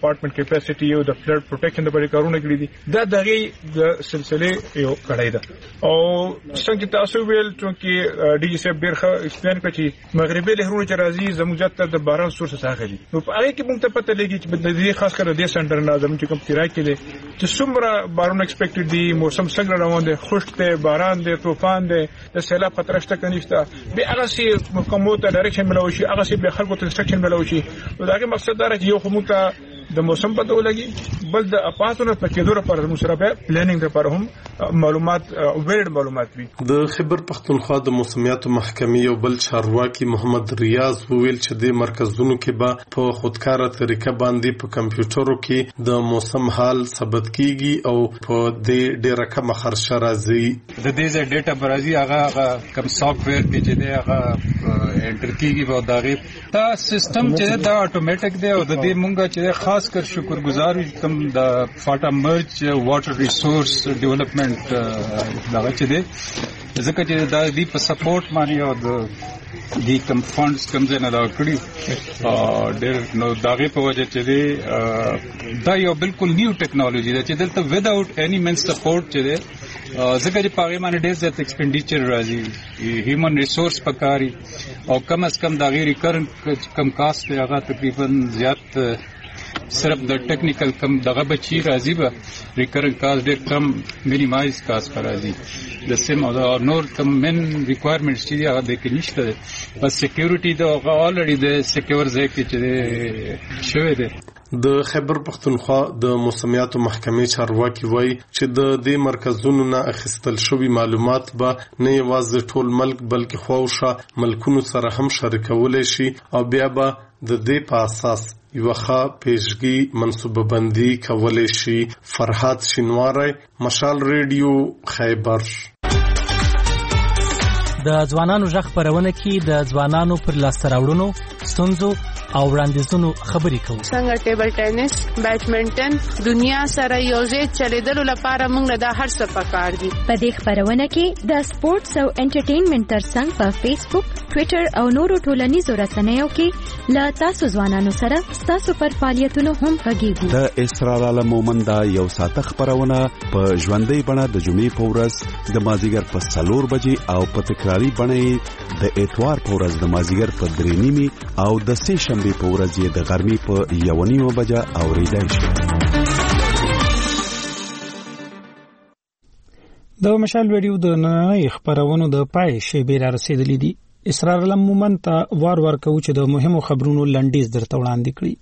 کیپاسټي او د فلډ پروټیکشن لپاره کارونه کړی دي دا دغه د سلسله یو کړای ده او څنګه تاسو ویل چې ډي جی سي بیرخه ایکسپلین کړي چې مغربي لهرونه چې راځي زموږ ته د باران سورس څخه دي نو په هغه کې موږ ته پته لګي چې د دې خاص کر د سنټر نه زموږ کوم تیرا کې دي چې څومره باران ایکسپیکټډ دي موسم څنګه روان دي خشک دی باران دی طوفان دی د سیلاب خطر شته کنيشته به هغه سي کومه ته ډایرکشن ملوي شي هغه سي به خلکو ته انسټرکشن ملوي شي نو دا مقصد دا چې یو کومه د موسم پته ولګي بل د اپاتونو په کېدو لپاره موږ سره به پلانینګ لپاره هم معلومات ویډ معلومات وي د خیبر پختونخوا د موسمیاتو محکمې یو بل چارواکي محمد ریاض ویل چې د مرکزونو کې به په خودکاره طریقه باندې په کمپیوټرو کې د موسم حال ثبت کیږي او په دې ډیره کم خرچه راځي د دې ځای ډیټا برازي هغه کم سافټویر کې چې دی هغه انټر کیږي او دا غي دا سیستم چې دا اتوماتیک دی او د دې مونږه چې خاص کر شکرګزار یو تم د فاټا مرج واټر ریسورس ډیولپمنٹ دا چې دی ځکه چې دا دی په سپورټ باندې او د دې کم فاندز کم نه دا کړی ډېر نو داغه په وجه چې دی دا یو بالکل نیو ټیکنالوژي ده چې دلته وداوټ اني من سپورټ چې دی ځکه چې پاغه باندې ډېر زیات ایکسپینډیچر راځي هیومن ریسورس پکاري او کم از کم دا غیر ریکرنٹ کم کاست هغه تقریبا زیات صرف د ټیکنیکل کم دغه بچی راځي به ریکرنٹ کاست ډېر کم مینیمایز کاست راځي د سیم او نور کم من ریکوایرمنټس چې هغه د کې نشته بس سکیورټي دا الریډي د سکیور ځای کې چې شوی دی د خیبر پختونخوا د موسمیاتو محکمې چارواکي وایي چې د دې مرکزونو نه اخیستل شوی معلومات به نه یوازې ټول ملک بلکې خواوشا ملکونو سره هم شریکولی شي او بیا به د دې په اساس یو ښه پیشګي منصوبه بندي کولی شي فرحات شینواری مشال ریډیو خیبر د ځوانانو ژغ خپرونه کې د ځوانانو پر لاسته راوړنو ستونزو او وړاندیزونو خبرې کوو څنګه ټیبل ټینس بیډمنټن دنیا سره یوځای چلیدلو لپاره موږ نه دا هر څه پکار دي په دې خبرونه کې د سپورتس او انټرټینمنټ ترڅنګ په فیسبوک ټوئیټر او نورو ټولنیزو رسنیو کې لا تاسو ځوانانو سره تاسو پر فعالیتونو هم غږیږو د اسرار عالم مومند یو ساعت خبرونه په ژوندۍ بڼه د جمعې په ورځ د مازیګر په 4 بجې او په تکراری بڼه د اتوار په ورځ د مازیګر په 3:30 او د سه شنبه په ورځ د غرمې په 1:30 بجې اوریدل شي. د مشال ویډیو د نړۍ خبرونو د پای شیبې را رسیدلې دي. اسرار علم مومند ته وار ورکو چې د مهمو خبرونو لنډیز درته وړاندې کړي.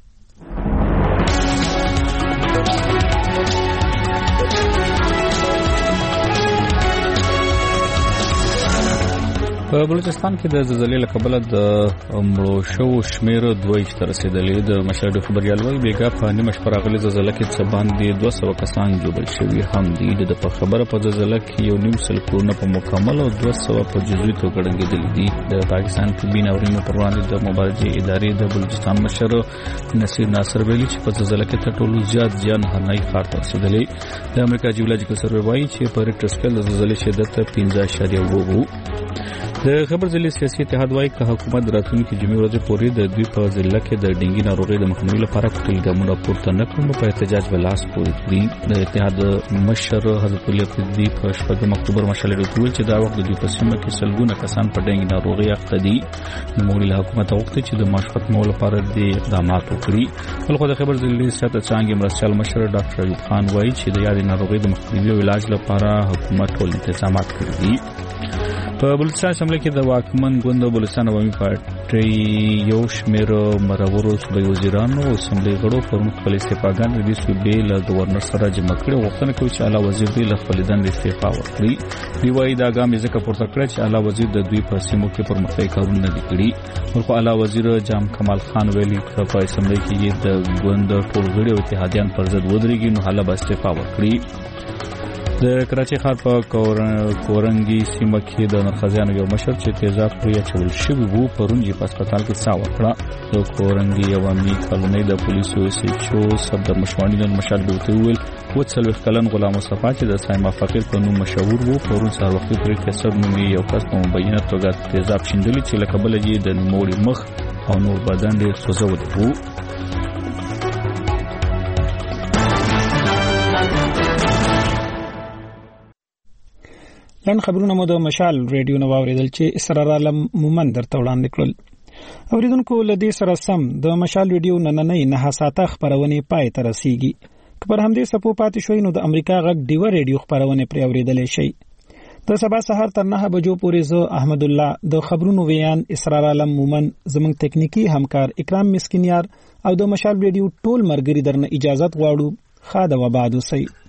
په بلوچستان کې د زلزلې له کبله د مړو شوو شمېر 2 ته رسیدلې د مشهد خبريال وایي بیګا په نیمه شپه راغلي زلزلې کې څه باندې 200 کسان جوړ شوي هم دي د خبره په زلزلې کې یو نیم سل کورونه په مکمل او 200 په جزوي توګه ګړنګېدلي دي. د پاکستان طبي ناورینونو پر وړاندې د مبارزې ادارې د بلوچستان مشر نصیر ناصر ویلي چې په زلزلې کې تر ټولو زیات زیان هرنای ښار ته رسیدلی. د امریکا جیولوجیکل سروې وایي چې په ریکټر سکیل د زلزلې شدت 15.2 وو. د خبر ضلع سیاسي اتحاد وايي چې حکومت راتلونکي جمعې ورځې پورې د دوی په ضلع کې د ډینګي ناروغۍ د مخنیوي لپاره کوټل ګامونه پورته نه کړي په احتجاج ولاس پورې کړي. د اتحاد مشر حضرت الله فضلی په 8 اکتوبر مشال ډوټول چې دا وخت د دوی په سیمه کې سلګونه کسان په ډینګي ناروغۍ اخته دي. نو موږ له حکومت غوښتي چې د معاشرت مول لپاره د اقدامات وکړي. بلخو د خبر ضلع سیاست څنګه مرستيال مشر ډاکټر ایوب خان وايي چې د یادې ناروغۍ د مخنیوي او علاج لپاره حکومت ټول انتظامات کړی دي. په بلوچستان شمله کې د واکمن ګوند بلوچستان عوامي پارټي یو شمېر مرورو صوبایي وزیرانو او اسمبلی غړو پرون خپل استعفاګان د صوبې له گورنر سره جمع کړي. غوښتنه کوي چې اعلی وزیر دوی له خپل دندې استعفا ورکړي. دی وايي دا ګام ځکه پورته کړی چې اعلی وزیر د دوی په سیمو کې پرمختګ کارونه نه کړي. ورکو اعلی وزیر جام کمال خان ویلي چې په اسمبلی کې د ګوند ټول غړي او اتحادیان پر ضد ودرېږي نو حالا به استعفا ورکړي. د کراچي ښار په کورنګي سیمه کې د نرخزیانو یو مشر چې تیزاب پرې اچول شوی وو پرون یې په هسپتال کې څا وکړه. د کورنګي عوامي کالونۍ د پولیسو سچو صدر مشوانی نن مشال ډوټي ویل و 40 کلن غلام مصطفی چې د سایما فقیر په نوم مشهور وو پرون سهار وختي پرې کسب نومي یو کس په مبینه توګه تیزاب شیندلی چې لکه بل یې د نوموړي مخ او نور بدن ډېر سوځول وو. لن خبرونه مو د مشال ریډیو نو اوریدل چې اسرار عالم مومن درته وړاندې کړل. اوریدونکو لدی سره سم د مشال ریډیو نننې نه ساته خبرونه پای ته رسیږي. کبر همدې سپو پاتې شوی نو د امریکا غږ ډیو ریډیو خبرونه پر اوریدل شي. د سبا سحر تر 9 بجو پورې زه احمد الله د خبرونو ویان اسرار عالم مومن زمنګ تکنیکی همکار اکرام مسکینیار او د مشال ریډیو ټول مرګري درنه اجازه غواړو. خاده و بعد وسی.